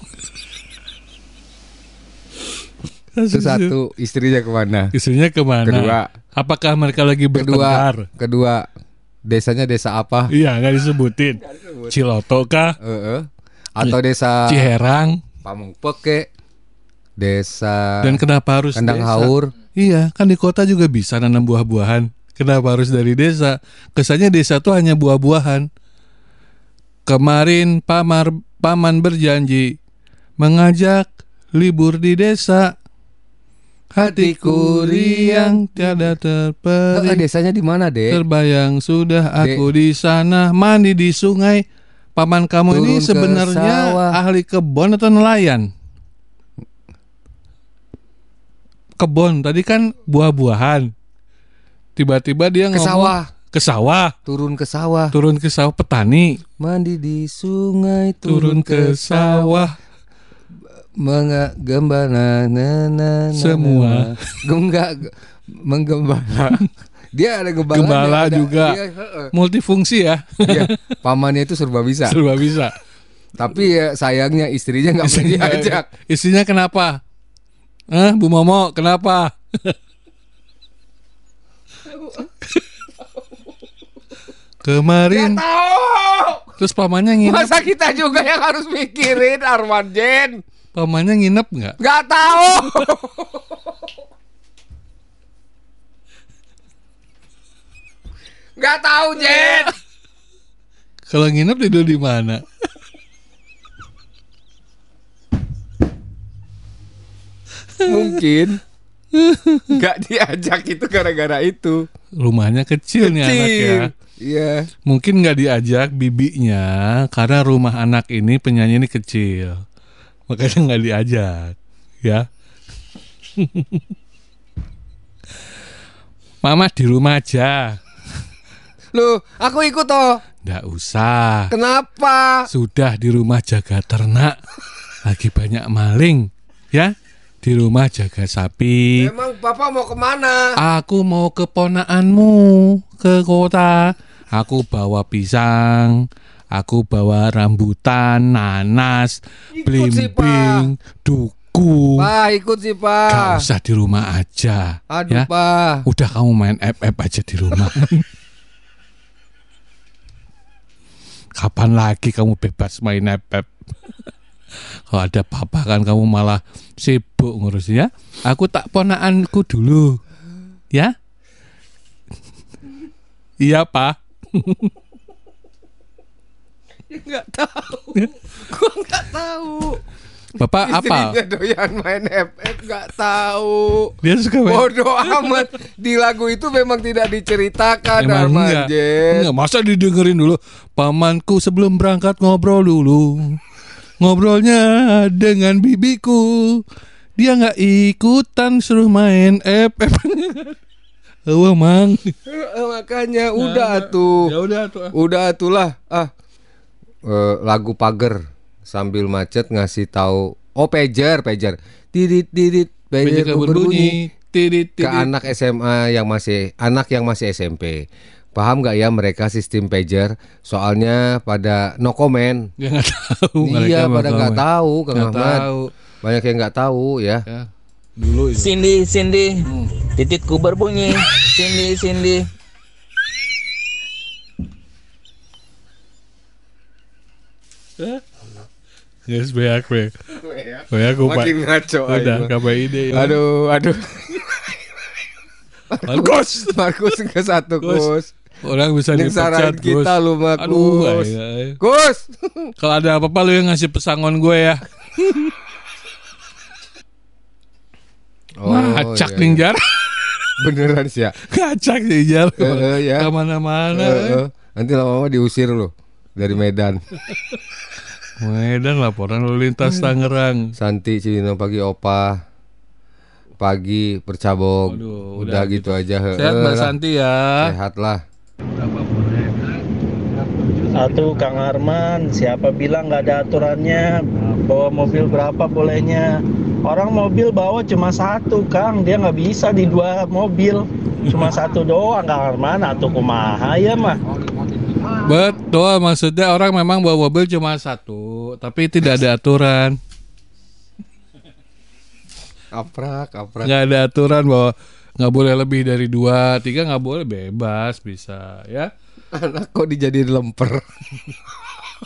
Itu satu, istrinya kemana? Istrinya kemana? Kedua. Apakah mereka lagi Kedua, bertengkar? kedua, desanya desa apa? Iya nggak disebutin. disebut. Ciloto kah? Heeh. Atau desa Ciherang, Pamengpeke, desa dan kenapa harus Kandang desa? Haur. Iya, kan di kota juga bisa nanam buah-buahan. Kenapa harus dari desa? Kesannya desa tuh hanya buah-buahan. Kemarin pamar paman berjanji mengajak libur di desa. Hatiku riang tiada terperi. Eh, desanya di mana, Dek? Terbayang sudah aku di sana mandi di sungai. Paman kamu Turun ini ke sebenarnya sawah. ahli kebon atau nelayan? Kebon tadi kan buah-buahan. Tiba-tiba dia Ke ngomong sawah. ke sawah. Turun ke sawah. Turun ke sawah petani. Mandi di sungai, Turun ke sawah. Menggembala na, na, na, Semua. enggak menggembala. Dia ada gembala, Gembala ada, juga. dia, heeh. Multifungsi ya. Iya, pamannya itu serba bisa. Serba bisa. Tapi ya, sayangnya istrinya nggak mau diajak. Istrinya kenapa? Hah, Bu Momo, kenapa? Kemarin. Nggak tahu. Terus pamannya nginep. Masa kita juga yang harus mikirin, Arman Jen? Pamannya nginep nggak? Nggak tahu. Nggak tahu, Jen. Kalau nginep tidur di mana? Mungkin nggak diajak itu gara-gara itu. Rumahnya kecil, nih anak ya. Iya. Mungkin nggak diajak bibinya karena rumah anak ini penyanyi ini kecil, makanya nggak diajak, ya. Mama di rumah aja. Loh, aku ikut toh. Nggak usah. Kenapa? Sudah di rumah jaga ternak, lagi banyak maling, ya. Di rumah jaga sapi. Emang Bapak mau kemana? Aku mau ke ponakanmu ke kota. Aku bawa pisang, aku bawa rambutan, nanas, belimbing, duku. Pak, ikut sih, Pak. Gak usah di rumah aja. Aduh, ya. Pak. Udah kamu main F F aja di rumah. Kapan lagi kamu bebas main F F? Kalau ada papa kan kamu malah sibuk ngurusnya. Aku tak ponakanku dulu, ya. Iya, Pak. Nggak tahu. Gua nggak tahu. Bapak apa? Istrinya doyan main F F, nggak tahu. Dia suka main. Bodoh amat. Di lagu itu memang tidak diceritakan, Emang Arman enggak? Jen. Enggak, masa didengerin dulu. Pamanku sebelum berangkat ngobrol dulu. Ngobrolnya dengan bibiku. Dia nggak ikutan suruh main F F. Oh, Mang. Eh, makanya udah tuh. Ya udah tuh. Udah atulah. Ah. Eh, lagu pager sambil macet ngasih tahu. Oh, pager, pager. Tidit tidit pager Pager berbunyi. berbunyi. Tidit Ke tidit. anak S M A yang masih anak yang masih S M P. Paham nggak ya mereka sistem pager? Soalnya pada no comment. Ya nggak tahu. Iya, mereka pada bakal nggak main. tahu, Kang Nggak Ahmad. tahu. Banyak yang nggak tahu ya. Ya. Dulu itu. Cindy, Cindy, tititku berbunyi. Cindy, Cindy. Yes, beak, beak. Beak, gue Makin ngaco udah, aja. kabar ide. Aduh, aduh. Markus. Markus ke satu, Gus. Gus. Orang bisa Nyngsarain dipecat, Gus. kita lu, Mak, Aduh, Gus. ay, ay. Gus. Kalau ada apa-apa lu yang ngasih pesangon gue ya. Oh, Ngacak iya, nih iya. Jar. Beneran sih ya. Ngacak nih Jar. Eh, eh, ya. Kemana-mana. Eh, eh. Nanti lama-lama diusir lo dari Medan. Medan laporan lalu lintas Tangerang. Santi Cibinong pagi opa. Pagi percabog. Aduh, udah, udah gitu, aja. Sehat Mbak Santi ya. Sehat lah. Satu Kang Arman, siapa bilang nggak ada aturannya? Bawa mobil berapa bolehnya? Orang mobil bawa cuma satu, Kang. Dia nggak bisa di dua mobil. Cuma satu doang, Kang Arman. Atau kumaha ya mah? Betul, maksudnya orang memang bawa mobil cuma satu, tapi tidak ada aturan. Kaprak, kaprak. Nggak ada aturan bahwa nggak boleh lebih dari dua, tiga nggak boleh, bebas bisa ya. Anak kok dijadiin lemper.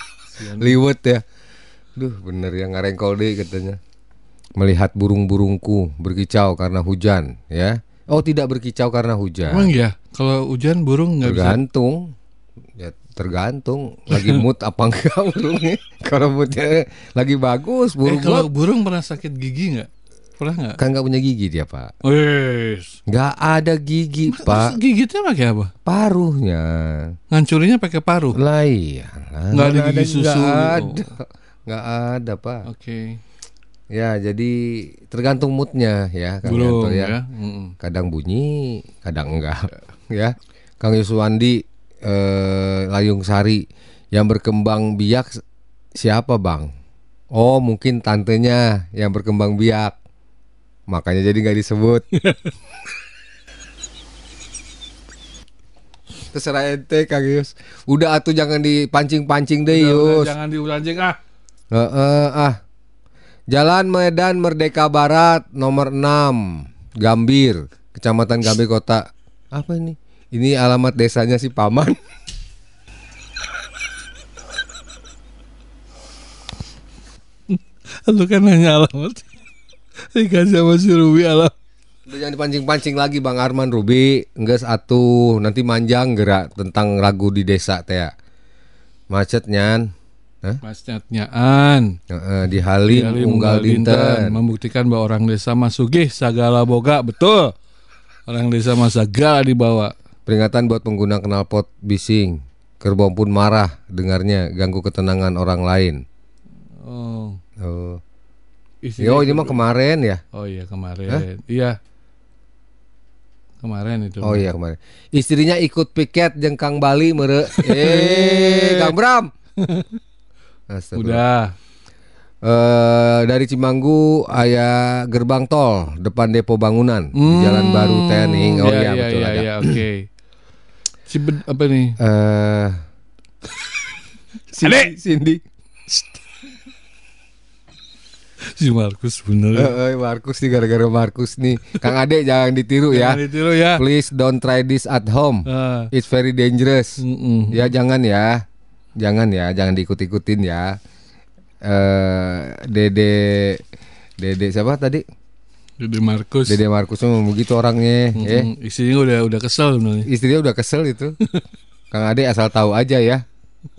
Liwet ya. Duh bener ya ngarengkol deh katanya. Melihat burung-burungku berkicau karena hujan ya. Oh tidak berkicau karena hujan. Emang ya kalau hujan burung nggak bisa. Tergantung. Ya tergantung lagi mood apa enggak burungnya. Kalau moodnya lagi bagus burung. Eh, kalau burung pernah sakit gigi nggak? Pernah nggak? Kan nggak punya gigi dia pak. Wes. Nggak ada gigi Mas, pak. Gigitnya pakai apa? Paruhnya. Ngancurinnya pakai paruh. Lah iya. Nggak ada gigi susu. Nggak ada. Nggak ada pak. Oke. Okay. Ya jadi tergantung moodnya ya Kang Belum, Yanto ya. ya. Kadang bunyi, kadang enggak ya. Kang Yuswandi eh, Layung Sari yang berkembang biak siapa bang? Oh mungkin tantenya yang berkembang biak. Makanya jadi nggak disebut. Terserah ente Kang Yus. Udah atuh jangan dipancing-pancing deh Yus. Jangan dipancing ah. Uh, uh, ah. Jalan Medan Merdeka Barat nomor enam Gambir, Kecamatan Gambir Kota. Apa ini? Ini alamat desanya si Paman. Lu kan nanya alamat. Dikasih sama si Ruby alam. Udah jangan dipancing-pancing lagi Bang Arman Ruby. Enggeus atuh nanti manjang gerak tentang lagu di desa teh. Macetnya. Macetnyaan. Heeh, di Halim, Di Halim Unggal Dinten. membuktikan bahwa orang desa mah sugih sagala boga, betul. Orang desa mah sagala dibawa. Peringatan buat pengguna knalpot bising. Kerbau pun marah dengarnya ganggu ketenangan orang lain. Oh. Oh. Isinya Yo, ini mah kemarin ya. Oh iya kemarin. Hah? Iya. Kemarin itu. Oh iya kemarin. Istrinya ikut piket jeung Kang Bali mere. Eh, Kang Bram. Udah. Uh, dari Cimanggu aya gerbang tol depan depo bangunan Hmm, di Jalan Baru Tening. Oh iya, iya, betul iya, ada. iya, oke. Okay. Cibed apa nih? Eh uh, Cindy, Cindy. Si Markus bener. Heeh, uh, Markus nih gara-gara Markus nih. Kang Ade jangan ditiru ya. Jangan ditiru ya. Please don't try this at home. Uh. It's very dangerous. Mm-mm. Ya jangan ya. Jangan ya, jangan diikut-ikutin ya. Eh uh, Dede Dede siapa tadi? Dede Markus. Dede Markus memang begitu orangnya, Mm-mm. ya. Istrinya udah udah kesel sebenarnya. Istrinya udah kesel itu. Kang Ade asal tahu aja ya.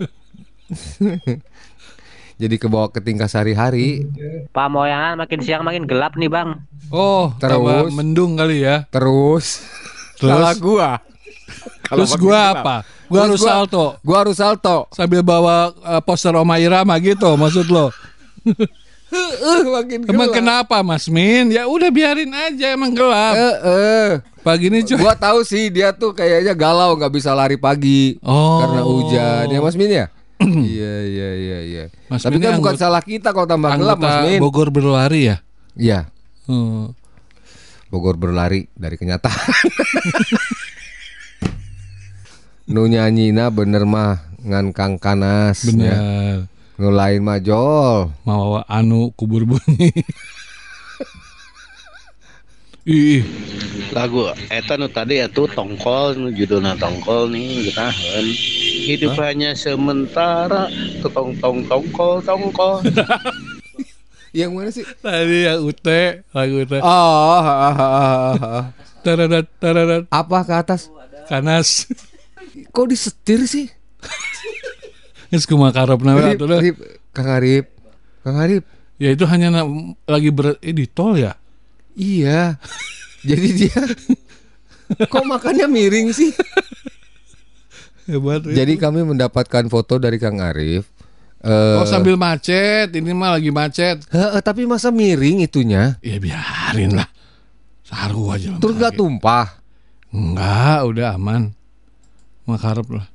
Jadi kebawa ke tingkah sehari-hari. Pak Moyangan makin siang makin gelap nih bang. Oh, Terus mendung kali ya. Terus, Terus salah gua. Terus gua apa? Gua harus Terus gua- salto. Gua harus salto. Sambil bawa uh, poster Oma Irama gitu maksud lo. Heeh, makin Emang gelap. kenapa Mas Min? Ya udah biarin aja emang gelap. Heeh. Pagi ini cuma Gua tahu sih dia tuh kayaknya galau nggak bisa lari pagi Oh. karena hujan. Ya Mas Min ya? Iya iya iya iya. Mas Tapi Min kan ini bukan anggota- salah kita kalau tambah gelap Mas anggota Min. Bogor berlari ya? Iya. Hmm. Bogor berlari dari kenyataan. Nu nyanyina bener mah ngan Kang Kanas. Ya. Benar. Nu lain mah Jol. Mau anu kubur bunyi. Ih, Lagu eta nu tadi atuh tongkol nu judulna tongkol nih geunaheun. Hidup Hah? hanya sementara tong tong tongkol tongkol. Yang mana sih? tadi yang U T, lagu U T. Oh, ah, ah, ah, ah. Tararat tararat Apa ke atas? Kanas. Kok disetir sih? Geus kumaha karepna we Arif, atuh dah. Arif, Kang Arif. Kang Arif. Ya itu hanya na- lagi ber eh, di tol ya. Iya. Jadi dia kok makannya miring sih? Hebat. Jadi kami mendapatkan foto dari Kang Arif. Eh, Oh sambil macet, ini mah lagi macet. heeh, tapi masa miring itunya? Ya biarin lah. Saru aja. lah. Terus gak tumpah? Enggak, udah aman. Makarep lah.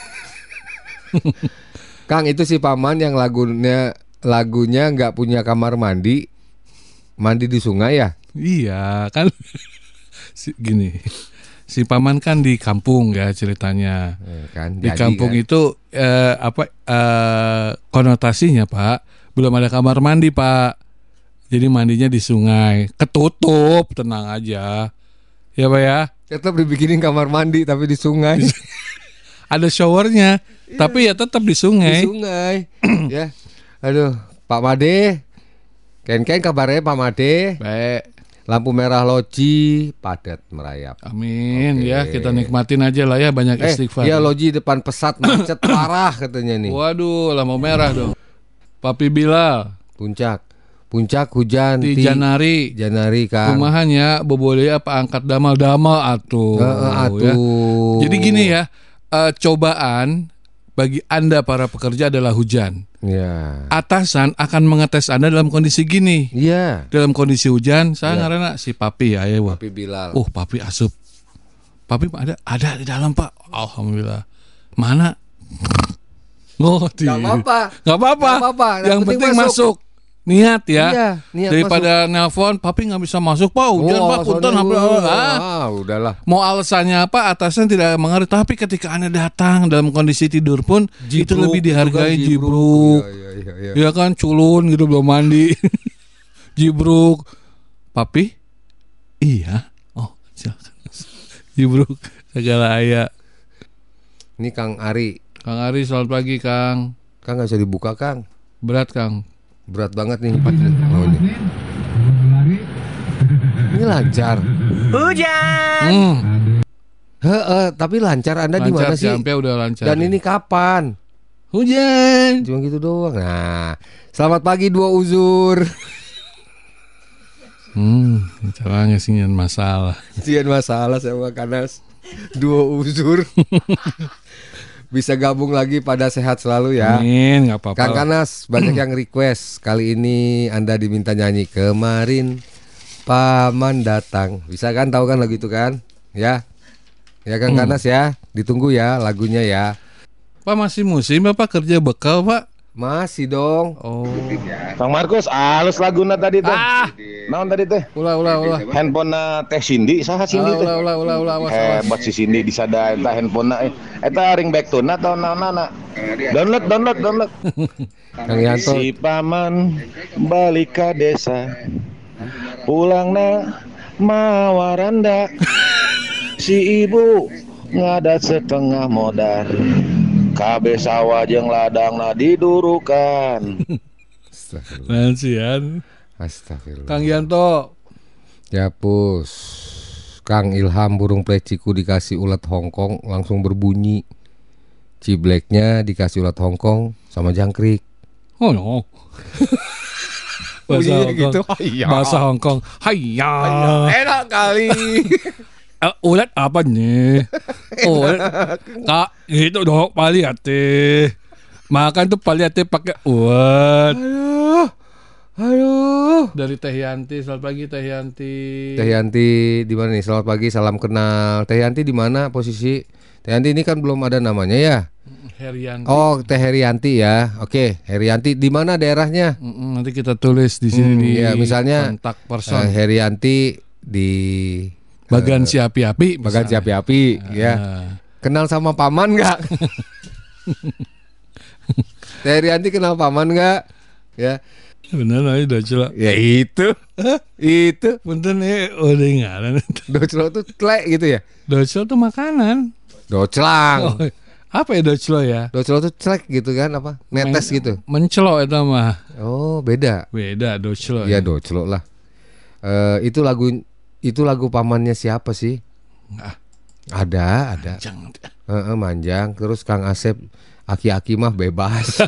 Kang itu si Paman yang lagunya lagunya nggak punya kamar mandi, mandi di sungai ya? Iya kan. Si, gini. Si Paman kan di kampung ya ceritanya. Eh, kan, Di jadi kampung kan. itu eh, apa eh, konotasinya Pak, belum ada kamar mandi Pak. Jadi mandinya di sungai, ketutup, tenang aja. Ya Pak ya. Tetap dibikinin kamar mandi tapi di sungai. Ada showernya. Tapi ya tetap di sungai. Di sungai. Ya. Aduh, Pak Made. Ken-ken kabarnya Pak Made. Baik. Lampu merah Loji padat merayap. Amin. Oke. Ya, kita nikmatin aja lah ya, banyak Eh, istighfar. iya Loji depan pesat macet parah katanya nih. Waduh, lampu merah dong. Papi Bilal. Puncak. Puncak hujan Di Janari. Janari Kang. Rumahannya boboleh apa angkat damal-damal atuh. Heeh, atuh. Ya. Jadi gini ya, eh, cobaan bagi Anda para pekerja adalah hujan. Ya. Atasan akan mengetes Anda dalam kondisi gini. Iya. Dalam kondisi hujan, saya Ya. ngarana si Papi ya, ya. Papi Bilal. Oh, Papi asup. Papi ada ada di dalam, Pak. Alhamdulillah. Mana? Oh, Gak apa-apa. Gak apa-apa. Gak apa-apa. Yang, Yang penting, penting masuk. masuk. Niat ya. Iya, niat daripada masuk. Nelpon, Papi nggak bisa masuk, Pak. Hujan, oh, Pak. Punten, ah, ah, udahlah. Mau alasannya apa? Atasan tidak mengerti. Tapi ketika Anda datang dalam kondisi tidur pun, jibruk, itu lebih dihargai. Jibruk. Ya, ya, ya, ya kan, culun gitu belum mandi. Jibruk. Papi? Iya. Oh, silakan. Jibruk. Segala ayah. Ini Kang Ari. Kang Ari, selamat pagi, Kang. Kang nggak bisa dibuka, Kang. Berat, Kang. Berat banget nih. Oh, ini. Ini lancar. Hujan. Hmm. Heeh, tapi lancar Anda di mana sih? Sampai udah lancar. Dan ini kapan? Hujan. Cuma gitu doang. Nah, selamat pagi dua uzur. Hmm, caranya sih masalah. Sian masalah sama Kanas. Dua uzur. Bisa gabung lagi pada sehat selalu ya. Amin, nggak apa-apa. Kang Kanas banyak yang request. Kali ini Anda diminta nyanyi Kemarin Paman Datang. Bisa kan, tahu kan lagu itu kan? Ya. Ya Kang Hmm. Kanas ya. Ditunggu ya lagunya ya. Pak masih musim Bapak kerja bekal, Pak? Masih dong. Oh. Bang Markus, alus laguna tadi teh. Ah. Naon tadi teh? Ulah ulah ulah. Handphone Teh Cindy, saha Cindy teh? Ulah ulah ulah ulah awas awas. Hebat si Cindy disada eta handphone eh. Eta ring back tuna atau naon-naon? Download download download. Kang Yanto. Si paman balik ka desa. Pulangna mawaranda. Si ibu ngadat setengah modar. Kabeh sawah jeung ladangna didurukan. Lansian. Astagfirullah. Kang Yanto. Ya pus. Kang Ilham burung pleciku dikasih ulat Hongkong langsung berbunyi. Cibleknya dikasih ulat Hongkong sama jangkrik. Oh no. Bahasa Hongkong. Gitu. Hayya. Bahasa Hongkong. Hayya. Enak kali. Uh, ulat apa nih? Oh, kak, gitu dong, paliate. Makan tuh paliate pakai ulat. Aduh, aduh. Dari Teh Yanti, selamat pagi Teh Yanti. Teh Yanti di mana nih? Selamat pagi, salam kenal. Teh Yanti di mana posisi? Teh Yanti ini kan belum ada namanya ya. Herianti. Oh, Teh Herianti ya. Oke, Herianti di mana daerahnya? Mm-mm, nanti kita tulis di sini Hmm, di ya, misalnya kontak person. uh, Herianti di Bagan si api-api. Bagan si api-api ya. Kenal sama paman nggak? Teh Herianti kenal paman nggak? Ya. Benar aja docelo. Ya itu. Itu. Punten ya udah ngaran. Docelo tuh tlek gitu ya. Docelo tuh makanan. Doclang. Oh, apa ya docelo ya? Docelo tuh tlek gitu kan, apa? Netes Men- gitu. Mencelo itu mah. Oh, beda. Beda docelo. Iya, docelo lah. Eh, itu lagu itu lagu pamannya siapa sih? Ah. Ada, ada. Manjang. Heeh, manjang. Terus Kang Asep, aki-aki mah bebas.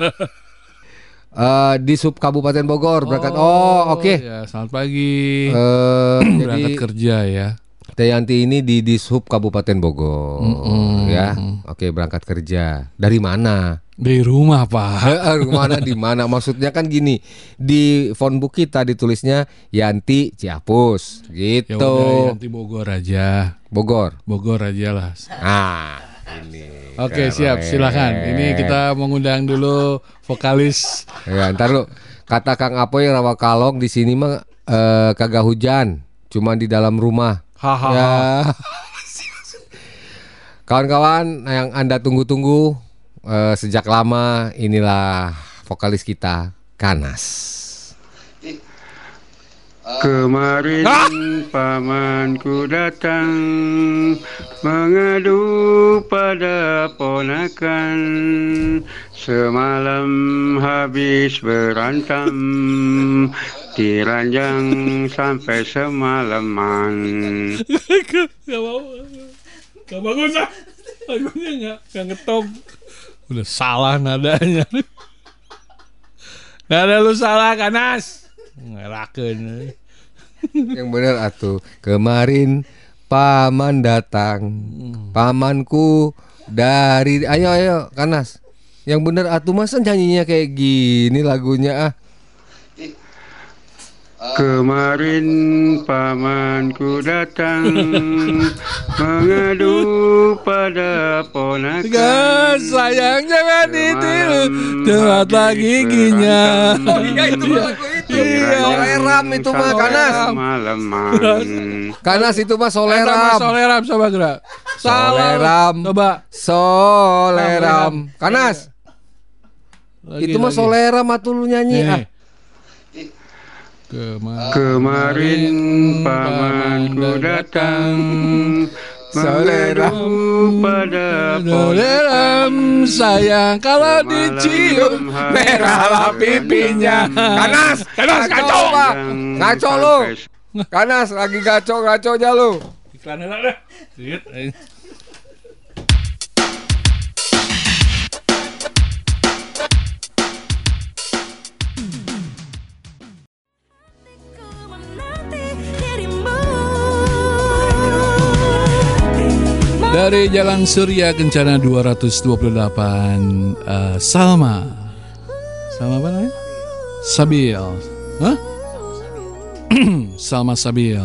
Eh, di sub Kabupaten Bogor berangkat. Oh, oke. Okay. Ya, selamat pagi. Eh, berangkat jadi kerja ya. Teh Yanti ini di di sub Kabupaten Bogor, Mm-mm. ya. Oke, berangkat kerja. Dari mana? Dari rumah, Pak. Mana di mana? Maksudnya kan gini, di phonebook kita ditulisnya Yanti Ciapus, gitu. Ya udah, Yanti Bogor aja. Bogor. Bogor aja lah. Ah, ini. Oke, keren. siap, silakan. Ini kita mengundang dulu vokalis. Ya, ntar lu kata Kang Apoy Rawa Kalong di sini mah eh, kagak hujan, cuma di dalam rumah. Hahaha. Ya. Kawan-kawan yang Anda tunggu-tunggu eh, sejak lama, inilah vokalis kita, Kanas. Kemarin pamanku datang mengadu pada ponakan, semalam habis berantem diranjang sampai semalaman. Gak mau, gak bagus ah, lagunya gak, gak ngetop. Udah salah nadanya. Nada lu salah Kanas. Ngerakeun. Yang benar atuh. Kemarin paman datang, pamanku dari, ayo ayo Kanas. Yang benar atuh, masa nyanyinya kayak gini lagunya ah. Kemarin pamanku datang mengadu pada ponakan, sayang jangan ditiru, telat lagi giginya. Oh iya itu lagu itu. Soleram itu mah Kanas. Kanas itu mah soleram. Soleram coba gerak. Soleram. Coba. Soleram. Kanas. Lagi, itu mah lagi. soleram atuh lu nyanyi ah. Kemarin, Kemarin pamanku datang mengadu pada poleram, sayang kalau dicium merah pipinya. Kanas, Kanas ngaco pak, ngaco lu. Kanas lagi ngaco ngaco aja lu. Iklan lah dah. Dari Jalan Surya Kencana dua ratus dua puluh delapan, uh, Salma. Salma apa namanya? Sabil. Hah? Salma Sabil.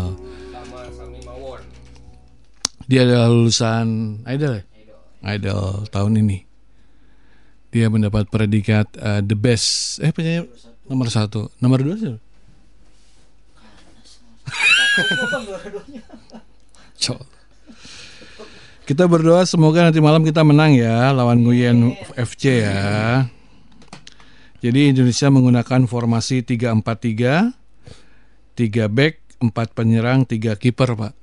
Dia adalah lulusan Idol ya? Idol tahun ini. Dia mendapat predikat uh, the best. Eh penyanyi nomor satu. Nomor dua sih. Cok. Kita berdoa semoga nanti malam kita menang ya lawan Nguyen F C ya. Jadi Indonesia menggunakan formasi tiga empat tiga, tiga back, empat penyerang, tiga kiper, Pak.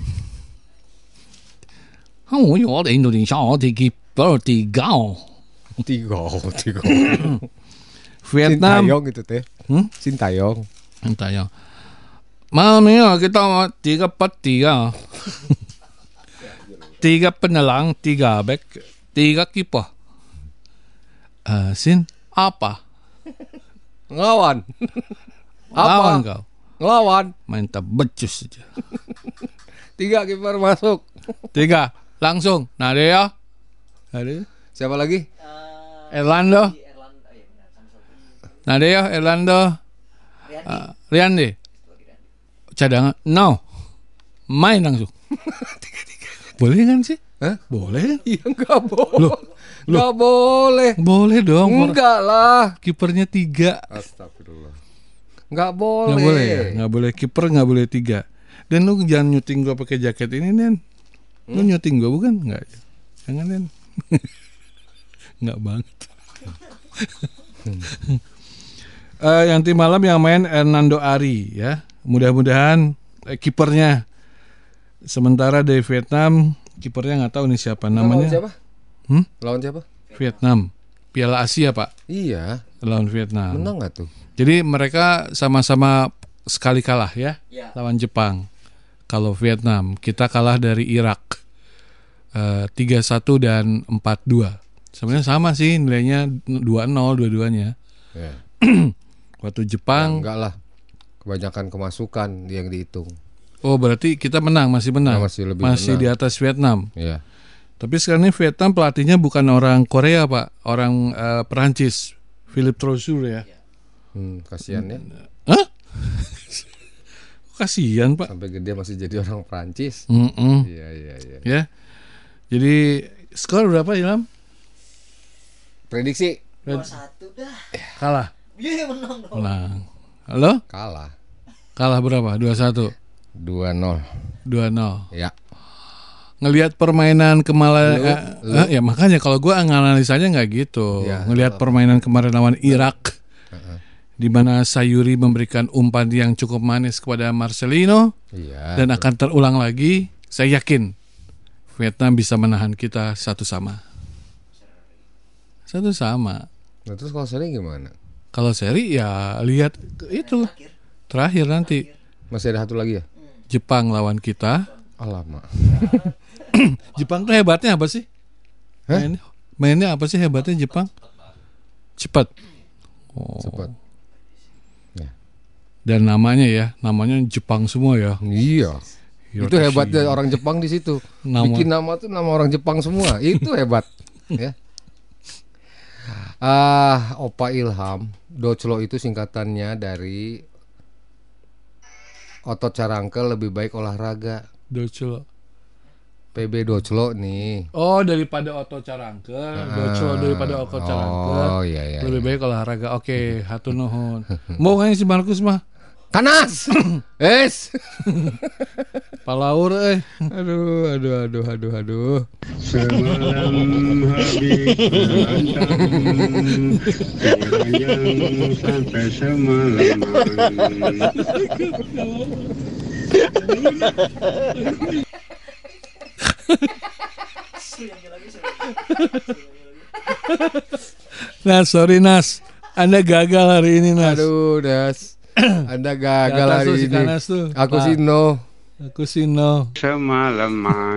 Oh, ya Indonesia tiga kiper, tiga. Tiga, tiga. Vietnam. Sintayong itu teh. Hmm? Sintayong. Sintayong. Malam ini kita mau tiga empat tiga. Tiga penyerang, tiga back, tiga kiper. Uh, Sin, apa? Ngelawan. Ngelawan Apa? kau. Ngelawan. Main tak becus aja. Tiga kiper masuk. Tiga, langsung. Nadia. Nadia. Siapa lagi? Erlando. Nadia, Erlando. Uh, Riandi. Cadangan. No. Main langsung. Boleh kan sih? Hah? Boleh? Iya enggak boleh. Loh, Enggak boleh. Boleh dong. Enggak lah. Kipernya tiga. Astagfirullah. Enggak boleh. Enggak boleh ya? Enggak boleh kiper, enggak boleh tiga. Dan lu jangan nyuting gua pakai jaket ini, Nen. Lu Hmm? nyuting gua bukan? Enggak. Jangan, Nen. Enggak banget. uh, yang tim malam yang main Hernando Ari ya. Mudah-mudahan eh, kipernya. Sementara dari Vietnam kipernya nggak tahu nih siapa namanya. Lawan siapa? Hmm? Lawan siapa? Vietnam. Piala Asia, Pak. Iya. Lawan Vietnam. Menang nggak tuh? Jadi mereka sama-sama sekali kalah ya, ya. Lawan Jepang. Kalau Vietnam kita kalah dari Irak uh, tiga satu dan empat dua. Sebenarnya sama sih nilainya dua nol dua-duanya. Ya. Waktu Jepang ya, enggak lah. Kebanyakan kemasukan yang dihitung. Oh berarti kita menang, masih menang, nah, masih, lebih masih menang. di atas Vietnam. Iya. Tapi sekarang ini Vietnam pelatihnya bukan orang Korea Pak, orang uh, Perancis, Philippe Troussure ya. Hmm, kasihan ya. Hah? Kasihan Pak. Sampai gede masih jadi orang Perancis. Mm-mm. Iya iya iya. Ya. Jadi skor berapa Ilham? Prediksi dua satu dah. Kalah. Iya menang dong. Menang. Halo? Kalah. Kalah berapa? dua satu. dua nol. dua nol. Ya. Ngelihat permainan kemarin Lu, eh, lu. eh, ya makanya kalau gue analisanya nggak gitu. Ya, Ngelihat lu. permainan kemarin lawan Irak. Uh-huh. di mana Sayuri memberikan umpan yang cukup manis kepada Marcelino. Iya. Dan akan terulang lagi. Saya yakin Vietnam bisa menahan kita satu sama. Satu sama. Nah, terus kalau seri gimana? Kalau seri ya lihat itu terakhir nanti. Masih ada satu lagi ya? Jepang lawan kita. Alamak. Jepang tuh hebatnya apa sih? Mainnya, mainnya apa sih hebatnya Jepang? Cepat. Oh. Cepat. Ya. Dan namanya ya, namanya Jepang semua ya. Iya. Hiroshi. Itu hebatnya orang Jepang di situ. Nama. Bikin nama tuh nama orang Jepang semua. Itu hebat. Ya. Ah, Opa Ilham, Doclo itu singkatannya dari otot carangkel lebih baik olahraga. Doclo. P B Doclo nih. Oh, daripada otot carangkel, Ah. Doclo daripada otot carangkel. Oh, iya, iya, Lebih iya. baik olahraga. Oke, hatur nuhun. Mau kan si Markus mah? Kanas. Es. Palaur eh. Aduh, aduh, aduh, aduh, aduh. Semalam habis berantem, sepanjang sampai semalaman. Nas, sorry Nas, Anda gagal hari ini Nas. Aduh, Nas. Anda gagal Di atas hari tuh si ini. Kanas tuh. Aku Pak. sih no. Aku sih no. Semalaman.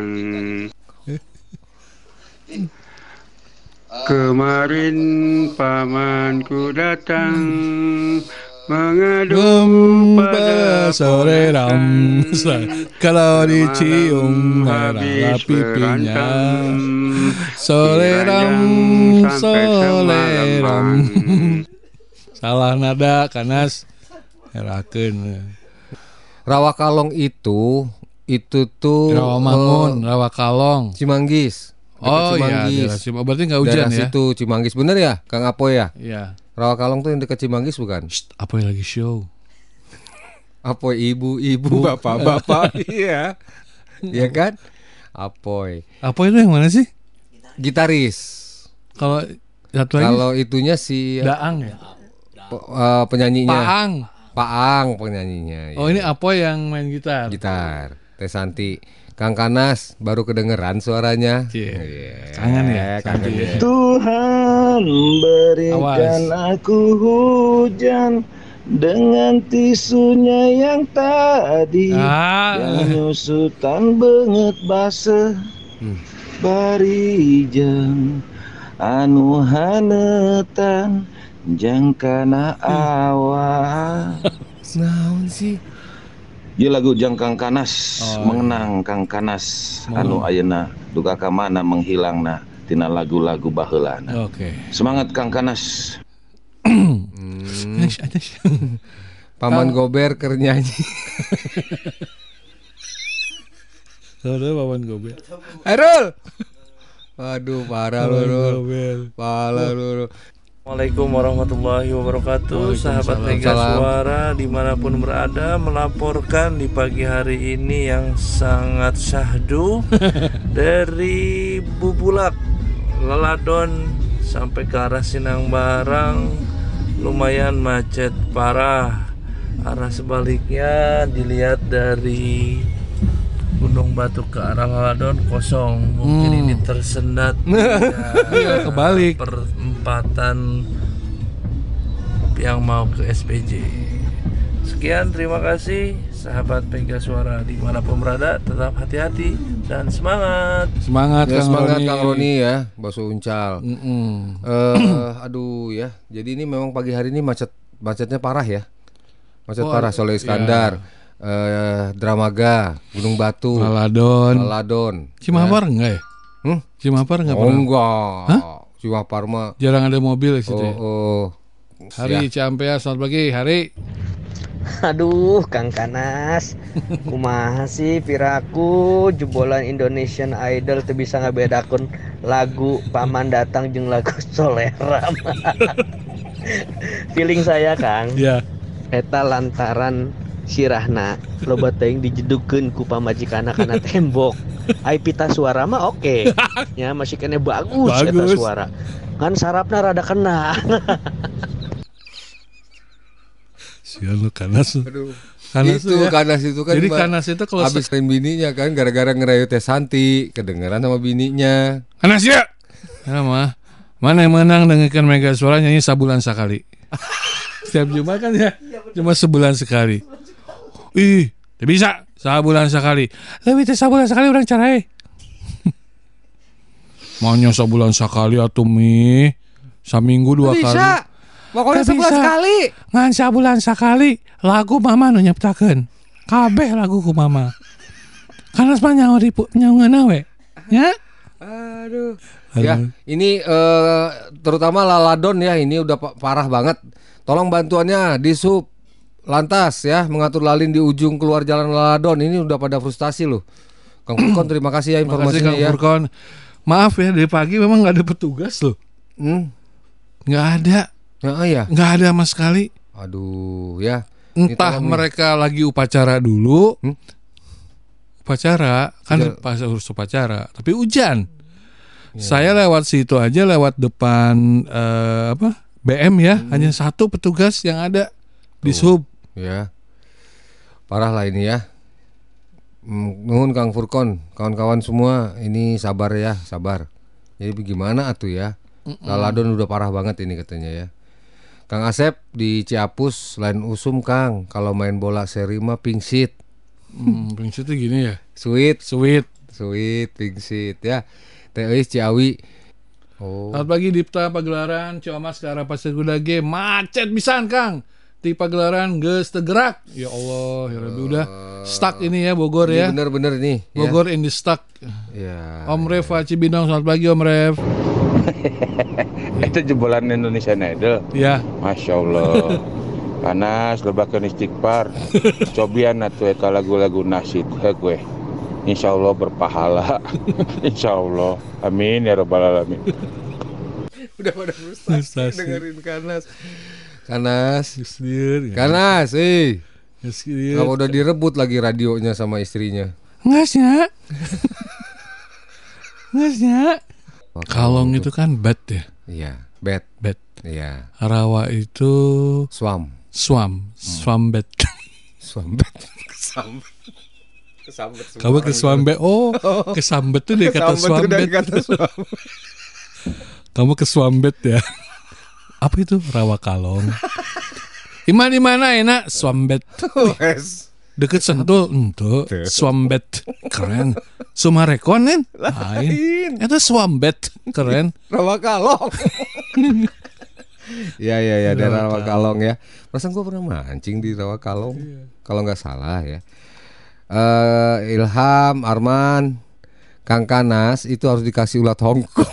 Kemarin pamanku datang mengadu pada sore ram. Kalau dicium merah habis pipinya. berantem, Sore ram, sampai sore ram. semalaman. Salah nada Kanas. Herakeun. Rawakalong itu itu tuh Rawamangun, eh, Rawakalong. Cimanggis. Dekat Oh iya, Cimanggis. daerah Cim- berarti nggak hujan Daerah ya? situ Cimanggis bener ya, Kang Apoy ya? Iya. Rawakalong tuh yang dekat Cimanggis bukan? Apa yang lagi show? Apoy ibu-ibu, bapak-bapak. Iya. Iya kan? Apoy. Apa itu yang mana sih? Gitaris. Kalau satu lagi? Kalau itunya si Daang ya? pe- eh, penyanyinya. Paang. Paang penyanyinya. Oh iya. ini Apoy yang main gitar. Gitar. Teh Santi. Kang Kanas baru kedengeran suaranya. Cie. Iya. Kangen ya, Kangen Santi. ya. Tuhan berikan aku hujan dengan tisunya yang tadi Ah. yang nyusutan banget basah Hmm. barijeng anu hanetan jangkana awal. Naon sih? Ieu lagu Jang Kang Kanas Oh, mengenang Kang Kanas anu ayeuna duka ka mana menghilangna tina lagu-lagu baheulana. Oke. Semangat Kang Kanas. Hmm. Paman Gober keur nyanyi. Saudara Paman Gober. Airul. Aduh, parah lu. Paman Rul. Gober. Parah lu. Rul. Assalamualaikum warahmatullahi wabarakatuh. Sahabat Mega Waalaikumsalam. Suara dimanapun berada, melaporkan di pagi hari ini yang sangat syahdu dari Bubulak, Laladon sampai ke arah Sinang Barang. Lumayan macet parah. Arah sebaliknya dilihat dari Gunung Batu ke arah Laladon kosong. Mungkin Hmm. ini tersendat Iya, kebalik. perempatan yang mau ke S P J. Sekian, terima kasih sahabat Mega Suara dimanapun berada, tetap hati-hati dan semangat. Semangat Ya, Kang semangat Roni. Kang Roni ya, Boso Uncal. Mm-mm. Eh, aduh ya. Jadi ini memang pagi hari ini macet macetnya parah ya. Macet Oh, parah. Soleh Iskandar, eh, Dramaga, Gunung Batu, Laladon. Laladon. Cimapar enggak ya? Hmm? Cimapar enggak Oh, pernah? enggak. Hah? Cimapar mah. Jarang ada mobil di situ. Oh, ya? oh. Hari Ciampea, selamat pagi. Hari. Aduh, Kang Kanas, kumaha sih piraku jebolan Indonesian Idol tuh bisa ngabedakeun lagu Paman Datang jeung lagu Soleram. Feeling saya, Kang. Ya. Eta lantaran sirahna loba teuing dijedukeun ku pamajikanna kana tembok. Ai pita suara mah oke. Ya masih kene bagus, eta Bagus. suara. Kan sarapna rada kena. Kasihan lu Kanas. Aduh. Kanas itu ya. Kanas itu kan. Jadi Kanas itu kalau habis main bininya kan gara-gara ngerayu Teh Santi, kedengeran sama bininya. Kanas ya. Ya mah. Mana yang menang dengarkan Mega Suara nyanyi sebulan sekali. Setiap Jumat kan ya. Cuma sebulan sekali. Ih, tidak bisa sebulan sekali. Lebih teh sebulan sekali orang cerai. Maunya sebulan sekali atuh mi. Seminggu dua bisa. kali. Bisa. Pokoknya sebulan sekali. Ngan sebulan sekali. Lagu mama nu nyiptakeun. Kabeh lagu ku mama. Karena sepanjang ribu nyaungan we. Ya? Aduh. Ya, ini uh, terutama Laladon ya, ini udah parah banget. Tolong bantuannya di sub lantas ya, mengatur lalin di ujung keluar jalan Laladon. Ini udah pada frustasi loh. Kang Furkon terima kasih ya informasinya. Terima kasih Kang Furkon. Ya. Maaf ya, dari pagi memang nggak ada petugas loh. Hmm. Nggak ada. Ya, ya. Nggak ada sama sekali. Aduh ya. Entah mereka nih. Lagi upacara dulu. Hmm? Upacara kan Ujar. Pas urus upacara, tapi hujan. Ya. Saya lewat situ aja, lewat depan uh, apa B M ya, hmm. hanya satu petugas yang ada di sub. Ya. Parah lah ini ya. Nuhun Kang Furkon, kawan-kawan semua, ini sabar ya, sabar. Jadi bagaimana atuh ya? Laladon udah parah banget ini katanya ya. Kang Asep di Ciapus lain usum Kang, kalau main bola seri mah pingsit. Hmm, pingsit itu gini ya? Sweet, sweet, sweet pingsit ya. Teh euy Ciawi. Oh. Selamat pagi Dipta Pagelaran, Ciamas ke arah Pasir Kuda G, macet pisan Kang. Di Pagelaran geus tegerak. Ya Allah, ya Rabbi, udah stuck ini ya Bogor ini ya. Bener-bener nih. Bogor ya. in the stuck. Ya. Om Rev Cibinong, selamat pagi Om Rev. Itu jebolan Indonesian Idol. Ya. Masya Allah. Panas lebakan istighfar. Cobian atuh eta lagu-lagu nasyid gue. Insya Allah berpahala. Insya Allah. Amin ya rabbal alamin. Udah pada frustasi dengerin Kanas. Kanas, Kanas, eh, kamu udah direbut lagi radionya sama istrinya. Ngasnya, ngasnya. Kalong itu kan bat ya. Iya, bat, bat. Iya. Rawa itu swam, swam, swam bat. Swambet, kesambet, kesambet. Kamu ke swambet, oh, kesambet tuh dia kata swambet. Kamu ke swambet ya. Apa itu rawa kalong? Iman di mana enak swambet? Deket Sentul untuk swambet keren. Sumarekon kan? Lain. Itu swambet keren. Rawa kalong. Ya ya ya dari rawa kalong ya. Perasaan gue pernah mancing di rawa kalong. Kalau nggak salah ya. Uh, Ilham, Arman, Kang Kanas itu harus dikasih ulat Hongkong.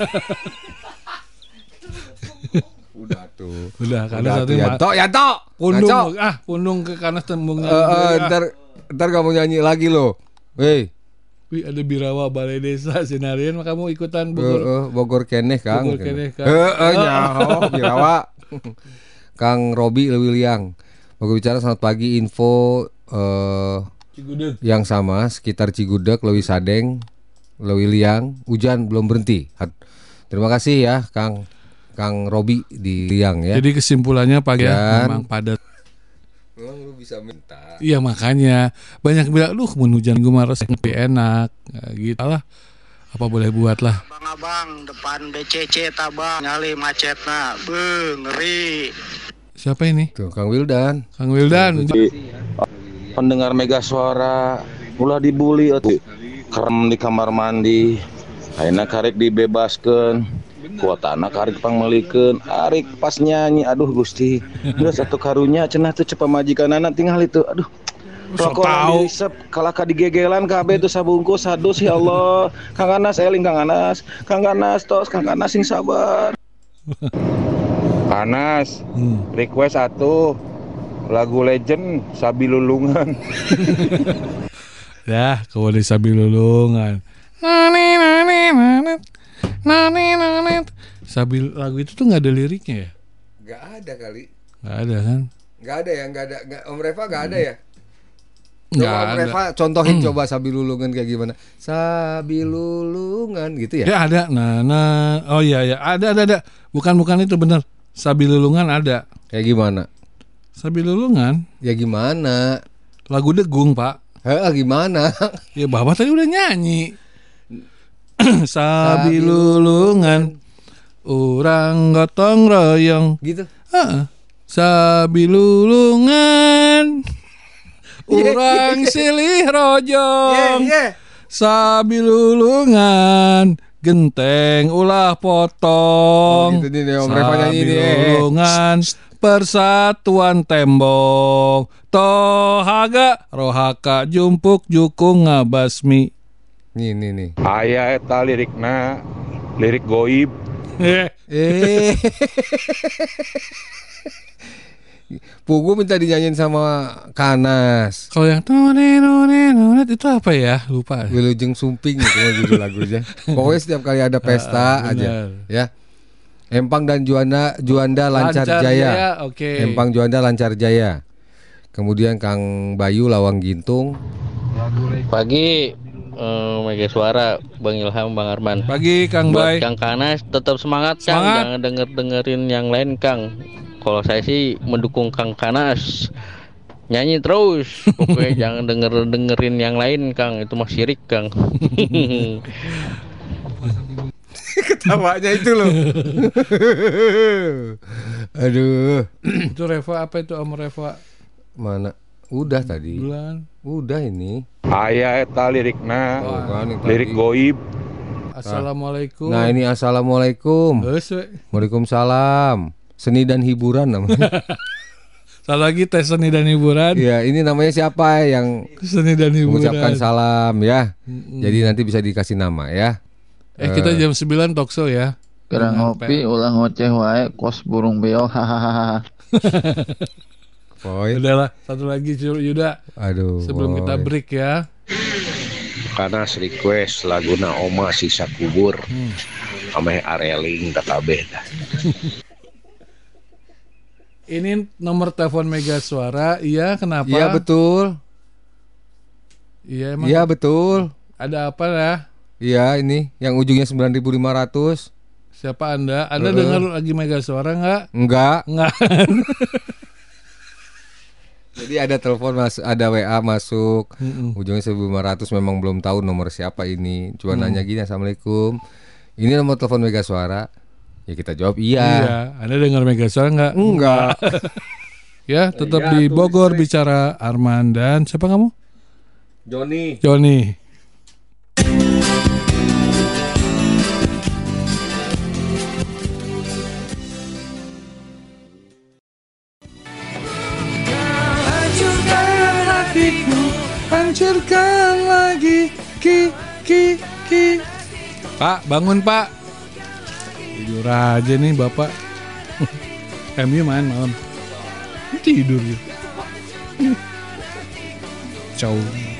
Udah tuh. Udah karena satu ya tok ya tok. Pundung ah, pundung ke kanas tembungnya. Uh, uh, ntar ntar kamu nyanyi lagi loh. Hei. Wih ada Birawa Balai Desa Sinarian mah kamu ikutan Bogor. Uh, uh, Bogor keneh Kang. Bogor keneh Kang. Heeh uh, uh, nyaho Birawa. Kang Robi Lewiliang. Bogor bicara selamat pagi info uh, Cigudeg. Yang sama sekitar Cigudeg, Lewi Sadeng, Lewiliang, hujan belum berhenti. Terima kasih ya Kang Kang Robi di Liang ya. Jadi kesimpulannya pagi ya, memang padat. Memang lu bisa minta. Iya makanya banyak bilang, "Duh, mun hujan gue marah lebih enak." Ya, gitu lah. Apa boleh buat lah. Abang-abang depan B C C tabang nyali macetna. Beuh, ngeri. Siapa ini? Tuh, Kang Wildan. Kang Wildan. Pendengar Mega Suara ulah dibully atuh. Kerem di kamar mandi. Ayeuna karek dibebaskeun. Kuatana karek pangmelikeun, arik pas nyanyi, aduh Gusti, geus satu karunya cenah teu cepet majikanana tinggal itu, aduh. Rokok diisep kalaka digegelan kabeh teu sabungkus, sadus ya Allah. Kang Anas eling Kang Anas, Kang Anas tos Kang Anas sing sabar. Anas, hmm. request atuh lagu legend Sabi Lulungan. Ya, kau di Sabi Lulungan. Nani nani nani. Nani nani. Sabi lagu itu tuh nggak ada liriknya ya? Nggak ada kali. Nggak ada kan? Nggak ada ya, nggak ada. Nggak, Om Reva nggak ada ya? Coba Om ada. Reva contohin hmm. coba Sabi Lulungan kayak gimana? Sabi Lulungan gitu ya? Ya ada. Nah, nah. Oh iya ya, ada ada ada. Bukan bukan itu benar. Sabi Lulungan ada. Kayak gimana? Sabilulungan. Ya gimana? Lagu Degung, Pak. Heeh, gimana? Ya Bapak tadi udah nyanyi. Sabilulungan, urang gotong royong. Gitu. Heeh. Sabilulungan, urang silih rojong. Yeah, yeah. Sabilulungan, genteng ulah potong. Oh, gitu nih, Om Reva nyanyi nih. Sabilulungan, persatuan tembok. Tohaga rohaka jumpuk jukung ngabasmi. Nih nih nih. Aya eta lirikna lirik goib. Eh. Eh. Pugu minta dinyanyiin sama Kanas. Kalau yang none none none itu apa ya? Lupa. Wilujeng Sumping itu judul lagunya. Pokoknya setiap kali ada pesta ah, aja, ya. Empang dan Juanda Juanda Lancar, Lancar Jaya. Jaya, oke. Empang Juanda Lancar Jaya. Kemudian Kang Bayu Lawang Gintung. Pagi uh, Mega Suara, Bang Ilham, Bang Arman. Pagi Kang Bay. Buat Kang Kanas tetap semangat, Kang. Semangat. Jangan denger-dengerin yang lain, Kang. Kalau saya sih mendukung Kang Kanas. Nyanyi terus. Pokoknya jangan denger-dengerin yang lain, Kang. Itu mah syirik, Kang. Ketawanya itu loh. Aduh. Itu Reva apa itu Om Reva? Mana? Udah tadi. Bulan. Udah ini. Aya eta lirikna Oh, kan, yang lirik tadi. goib. Assalamualaikum. Nah ini assalamualaikum. Geus we. Waalaikumsalam. Seni dan hiburan namanya. Satu lagi tes seni dan hiburan. Iya, ini namanya siapa yang Seni dan hiburan. mengucapkan salam ya. Mm-mm. Jadi nanti bisa dikasih nama ya. Eh kita jam sembilan talkshow ya. Kira ngopi ulah ngoceh wae kos burung beol hahaha. Boy. Udahlah, satu lagi Yuda. Aduh. Sebelum boy. kita break ya. Kanas request laguna Oma Sisa Kubur. Hmm. Ameh areling kabeh dah. Ini nomor telepon Mega Suara. Iya, kenapa? Iya betul. Iya emang. Iya betul. Ada apa ya? Iya ini yang ujungnya sembilan ribu lima ratus. Siapa Anda? Anda Uh. dengar lagi Mega Suara enggak? Enggak. Enggak. Jadi ada telepon masuk, ada W A masuk. Mm-mm. Ujungnya seribu lima ratus, memang belum tahu nomor siapa ini. Cuma Hmm. nanya gini, "Assalamualaikum. Ini nomor telepon Mega Suara." Ya kita jawab iya. Iya. Anda dengar Mega Suara enggak? Enggak. Ya, tetap Iya, di tuh, Bogor listrik. bicara Arman dan siapa kamu? Joni. Joni. Hancurkan hatiku, hancurkan lagi, ki ki ki. Pak, bangun Pak. Tidur aja nih Bapak. M U main malam. Tidur ya. Ciao.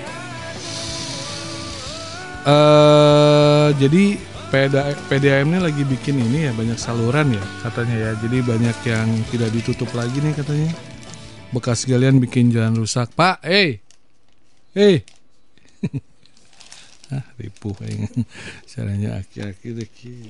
Eh, jadi P D A M ini lagi bikin ini ya, banyak saluran ya katanya ya. Jadi banyak yang tidak ditutup lagi nih katanya. Bekas galian bikin jalan rusak. Pak, eh, hey. Hey. Ah, ripuh aing. Caranya aki-aki deh ki.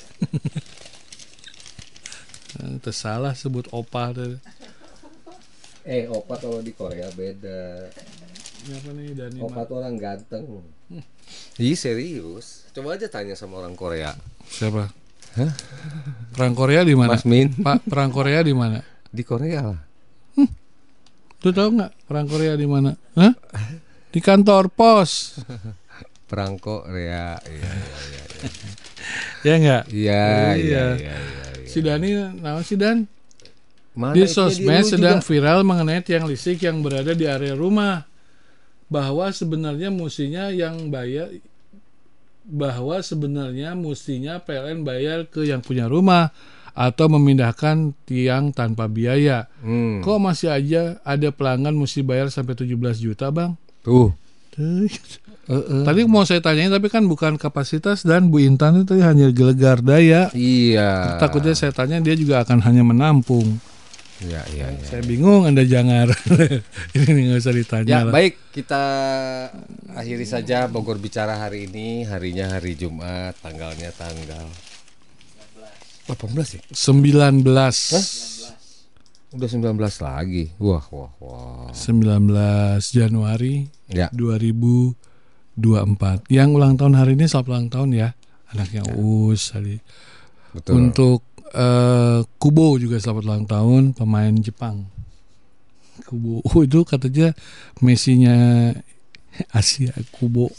Tersalah sebut opa deh. Eh, opa kalau di Korea beda. Apa nih Dani? Opa tuh orang ganteng. Ih serius. Coba aja tanya sama orang Korea. Siapa? Hah? Perang Korea di mana? Mas Min. Pak, perang Korea di mana? Di Korea lah. Hmm. Tuh tahu nggak perang Korea di mana? Hah? Di kantor pos. Perang Korea. Iya, iya, iya. Ya enggak? Iya, Oh, iya, iya, iya. Si Dani, nama si Dan? Mana Di itunya sosmed dia sedang juga? viral mengenai tiang listrik yang berada di area rumah. Bahwa sebenarnya mestinya yang bayar bahwa sebenarnya mestinya P L N bayar ke yang punya rumah atau memindahkan tiang tanpa biaya. Hmm. Kok masih aja ada pelanggan mesti bayar sampai tujuh belas juta, Bang? Tuh. Tuh. Uh, uh. Tadi mau saya tanyain tapi kan bukan kapasitas dan Bu Intan itu hanya gelegar daya. Iya. Takutnya saya tanya dia juga akan hanya menampung. Iya, iya, iya. Saya bingung Anda jangan. Ini nggak usah ditanya Ya, lah. baik, kita akhiri saja Bogor Bicara hari ini. Harinya hari Jumat, tanggalnya tanggal delapan belas ya? sembilan belas. Hah? Udah sembilan belas lagi. Wah, wah, wah. sembilan belas Januari ya. dua ribu dua puluh empat. Yang ulang tahun hari ini selamat ulang tahun ya. Anaknya ya. Us tadi. Betul. Untuk uh, Kubo juga selamat ulang tahun, pemain Jepang. Kubo oh, itu katanya Messi-nya Asia. Kubo.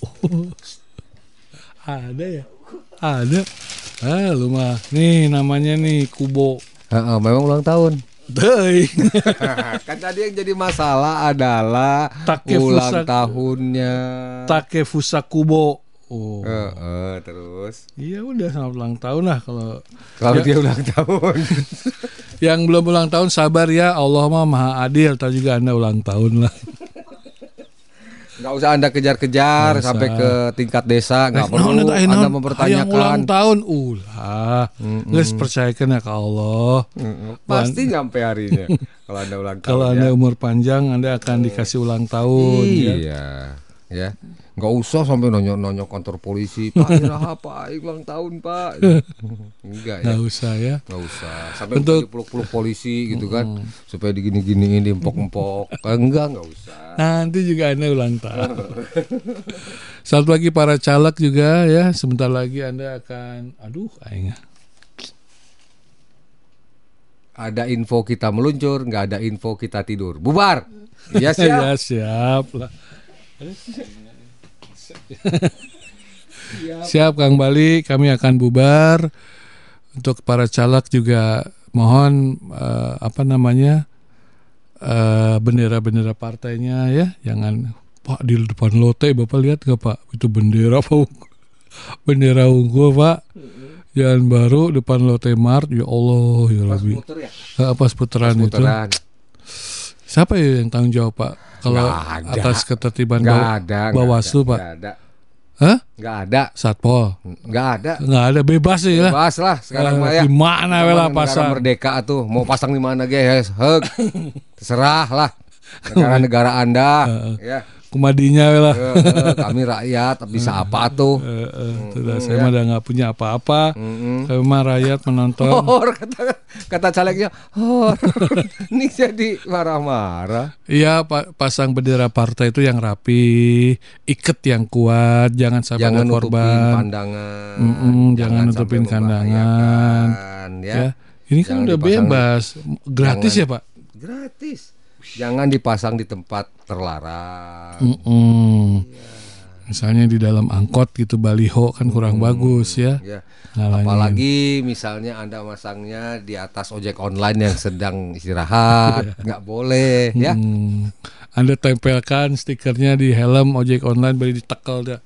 Ada ya? Ada. Ah, lu mah. Nih namanya nih Kubo. Uh, uh, memang ulang tahun. Doi. Kan tadi yang jadi masalah adalah Takefusa, ulang tahunnya Takefusa Kubo. Oh. Uh, uh, terus. Iya udah selamat ulang tahun lah kalau kalau ya, dia ulang tahun. Yang belum ulang tahun sabar ya, Allah mah Maha Adil. Tahu juga Anda ulang tahun lah. Nggak usah Anda kejar-kejar Nggak sampai usah. ke tingkat desa, nggak Eh, perlu non, non, Anda non, mempertanyakan. Yang ulang tahun, ulah, nggak percayakan ya ke Allah. Mm-mm. Pasti nyampe harinya kalau Anda ulang tahun. Kalau ya. Anda umur panjang, Anda akan dikasih ulang tahun. Iya, Ya. ya. Nggak usah sampai nonyok-nonyok kantor polisi. Pak Iraha, Pak ulang tahun Pak. Enggak ya. Nggak usah ya. Nggak usah. Sampai Untuk peluk-peluk polisi gitu kan, supaya digini-giniin, diempok-empok. Enggak, nggak usah. Nanti juga Anda ulang tahun. Selamat pagi para caleg juga ya. Sebentar lagi Anda akan, aduh, aing. Ada info kita meluncur, nggak ada info kita tidur. Bubar. Iya siap. Ya siap lah. Siap Kang Bali, kami akan bubar. Untuk para caleg juga mohon uh, apa namanya uh, bendera-bendera partainya ya, jangan Pak di depan lote Bapak lihat nggak Pak itu bendera apa bendera unggul Pak. Jalan Baru depan Lotte Mart, ya Allah ya Rabbi. Uh, pas putaran itu. Siapa ya yang tanggung jawab Pak? Kalau atas ketertiban Bawaslu Pak? Nggak ada. Hah? Nggak ada. Satpol? Nggak ada. Nggak ada, bebas sih ya. Bebas lah sekarang uh, mah ya. Di mana lah pasang? Merdeka tuh, mau pasang di mana guys? Heg. Terserah lah. Negara-negara Anda uh, ya. Kumadinya lah. Uh, uh, kami rakyat bisa apa tuh? Uh, uh, hmm, saya mah udah nggak punya apa-apa. Hmm. Kami mah rakyat menonton. Hor, kata kata calegnya. Hor. Ini jadi marah-marah. Iya, pa- pasang bendera partai itu yang rapi, iket yang kuat, jangan sampai jangan ada korban. Nutupin pandangan. Mm-mm, jangan, jangan nutupin kandangan. Ya. ya. Ini kan jangan udah bebas, gratis jangan, ya Pak? Gratis. Jangan dipasang di tempat terlarang. Mm-mm. Ya. Misalnya di dalam angkot gitu baliho kan kurang hmm, bagus ya. ya. Apalagi misalnya Anda masangnya di atas ojek online yang sedang istirahat, nggak boleh ya. Hmm. Anda tempelkan stikernya di helm ojek online beri ditekel dah.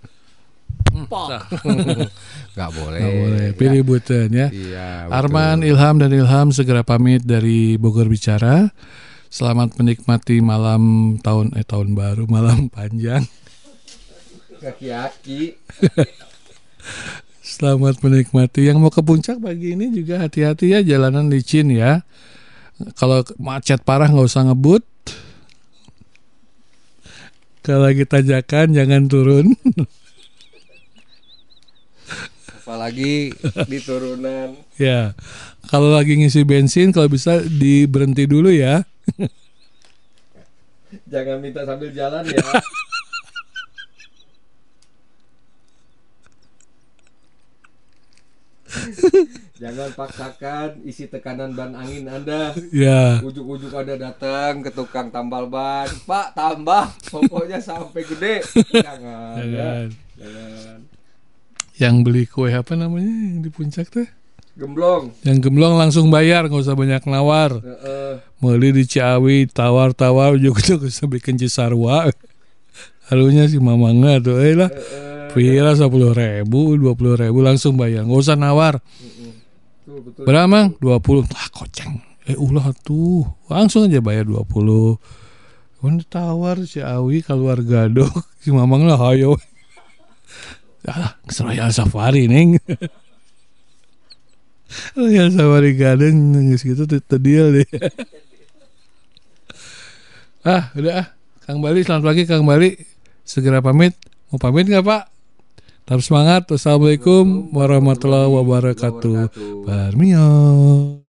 Nggak boleh. Nggak boleh. Pilih ya. Button ya. Iya, Arman, Ilham dan Ilham segera pamit dari Bogor Bicara. Selamat menikmati malam tahun eh tahun baru, malam panjang. Kaki-kaki. Selamat menikmati. Yang mau ke puncak pagi ini juga hati-hati ya, jalanan licin ya. Kalau macet parah nggak usah ngebut. Kalau lagi tanjakan jangan turun. Apalagi di turunan. Ya. Kalau lagi ngisi bensin kalau bisa diberhenti dulu ya. Jangan minta sambil jalan ya. Jangan paksakan isi tekanan ban angin Anda. Ya. Ujuk-ujuk Anda datang ke tukang tambal ban. Pak, tambah. Pokoknya sampai gede. Jangan. Jangan. Ya. Jangan. Yang beli kue apa namanya yang di puncak teh? Gemblong. Yang gemblong langsung bayar, nggak usah banyak nawar. Uh, uh. Meuli di Ciawi tawar-tawar juga bisa bikin Cisarua. Halunya si mamangga tuh, eh lah. Pira sepuluh ribu, dua puluh ribu langsung bayar, nggak usah nawar. Tuh, betul. Berapa mang? Dua puluh. Ah koceng. Eh ulah tuh, langsung aja bayar dua puluh. Kan tawar Ciawi keluar gadok, si mamang lah hayo. Ah, Royal Safari neng. Royal Safari Garden nangis gitu terdeal deh. Ah, udah ah. Kang Bali, selamat pagi Kang Bali. Segera pamit. Mau pamit nggak Pak? Tetap semangat. Wassalamualaikum warahmatullahi wabarakatuh. Barmio.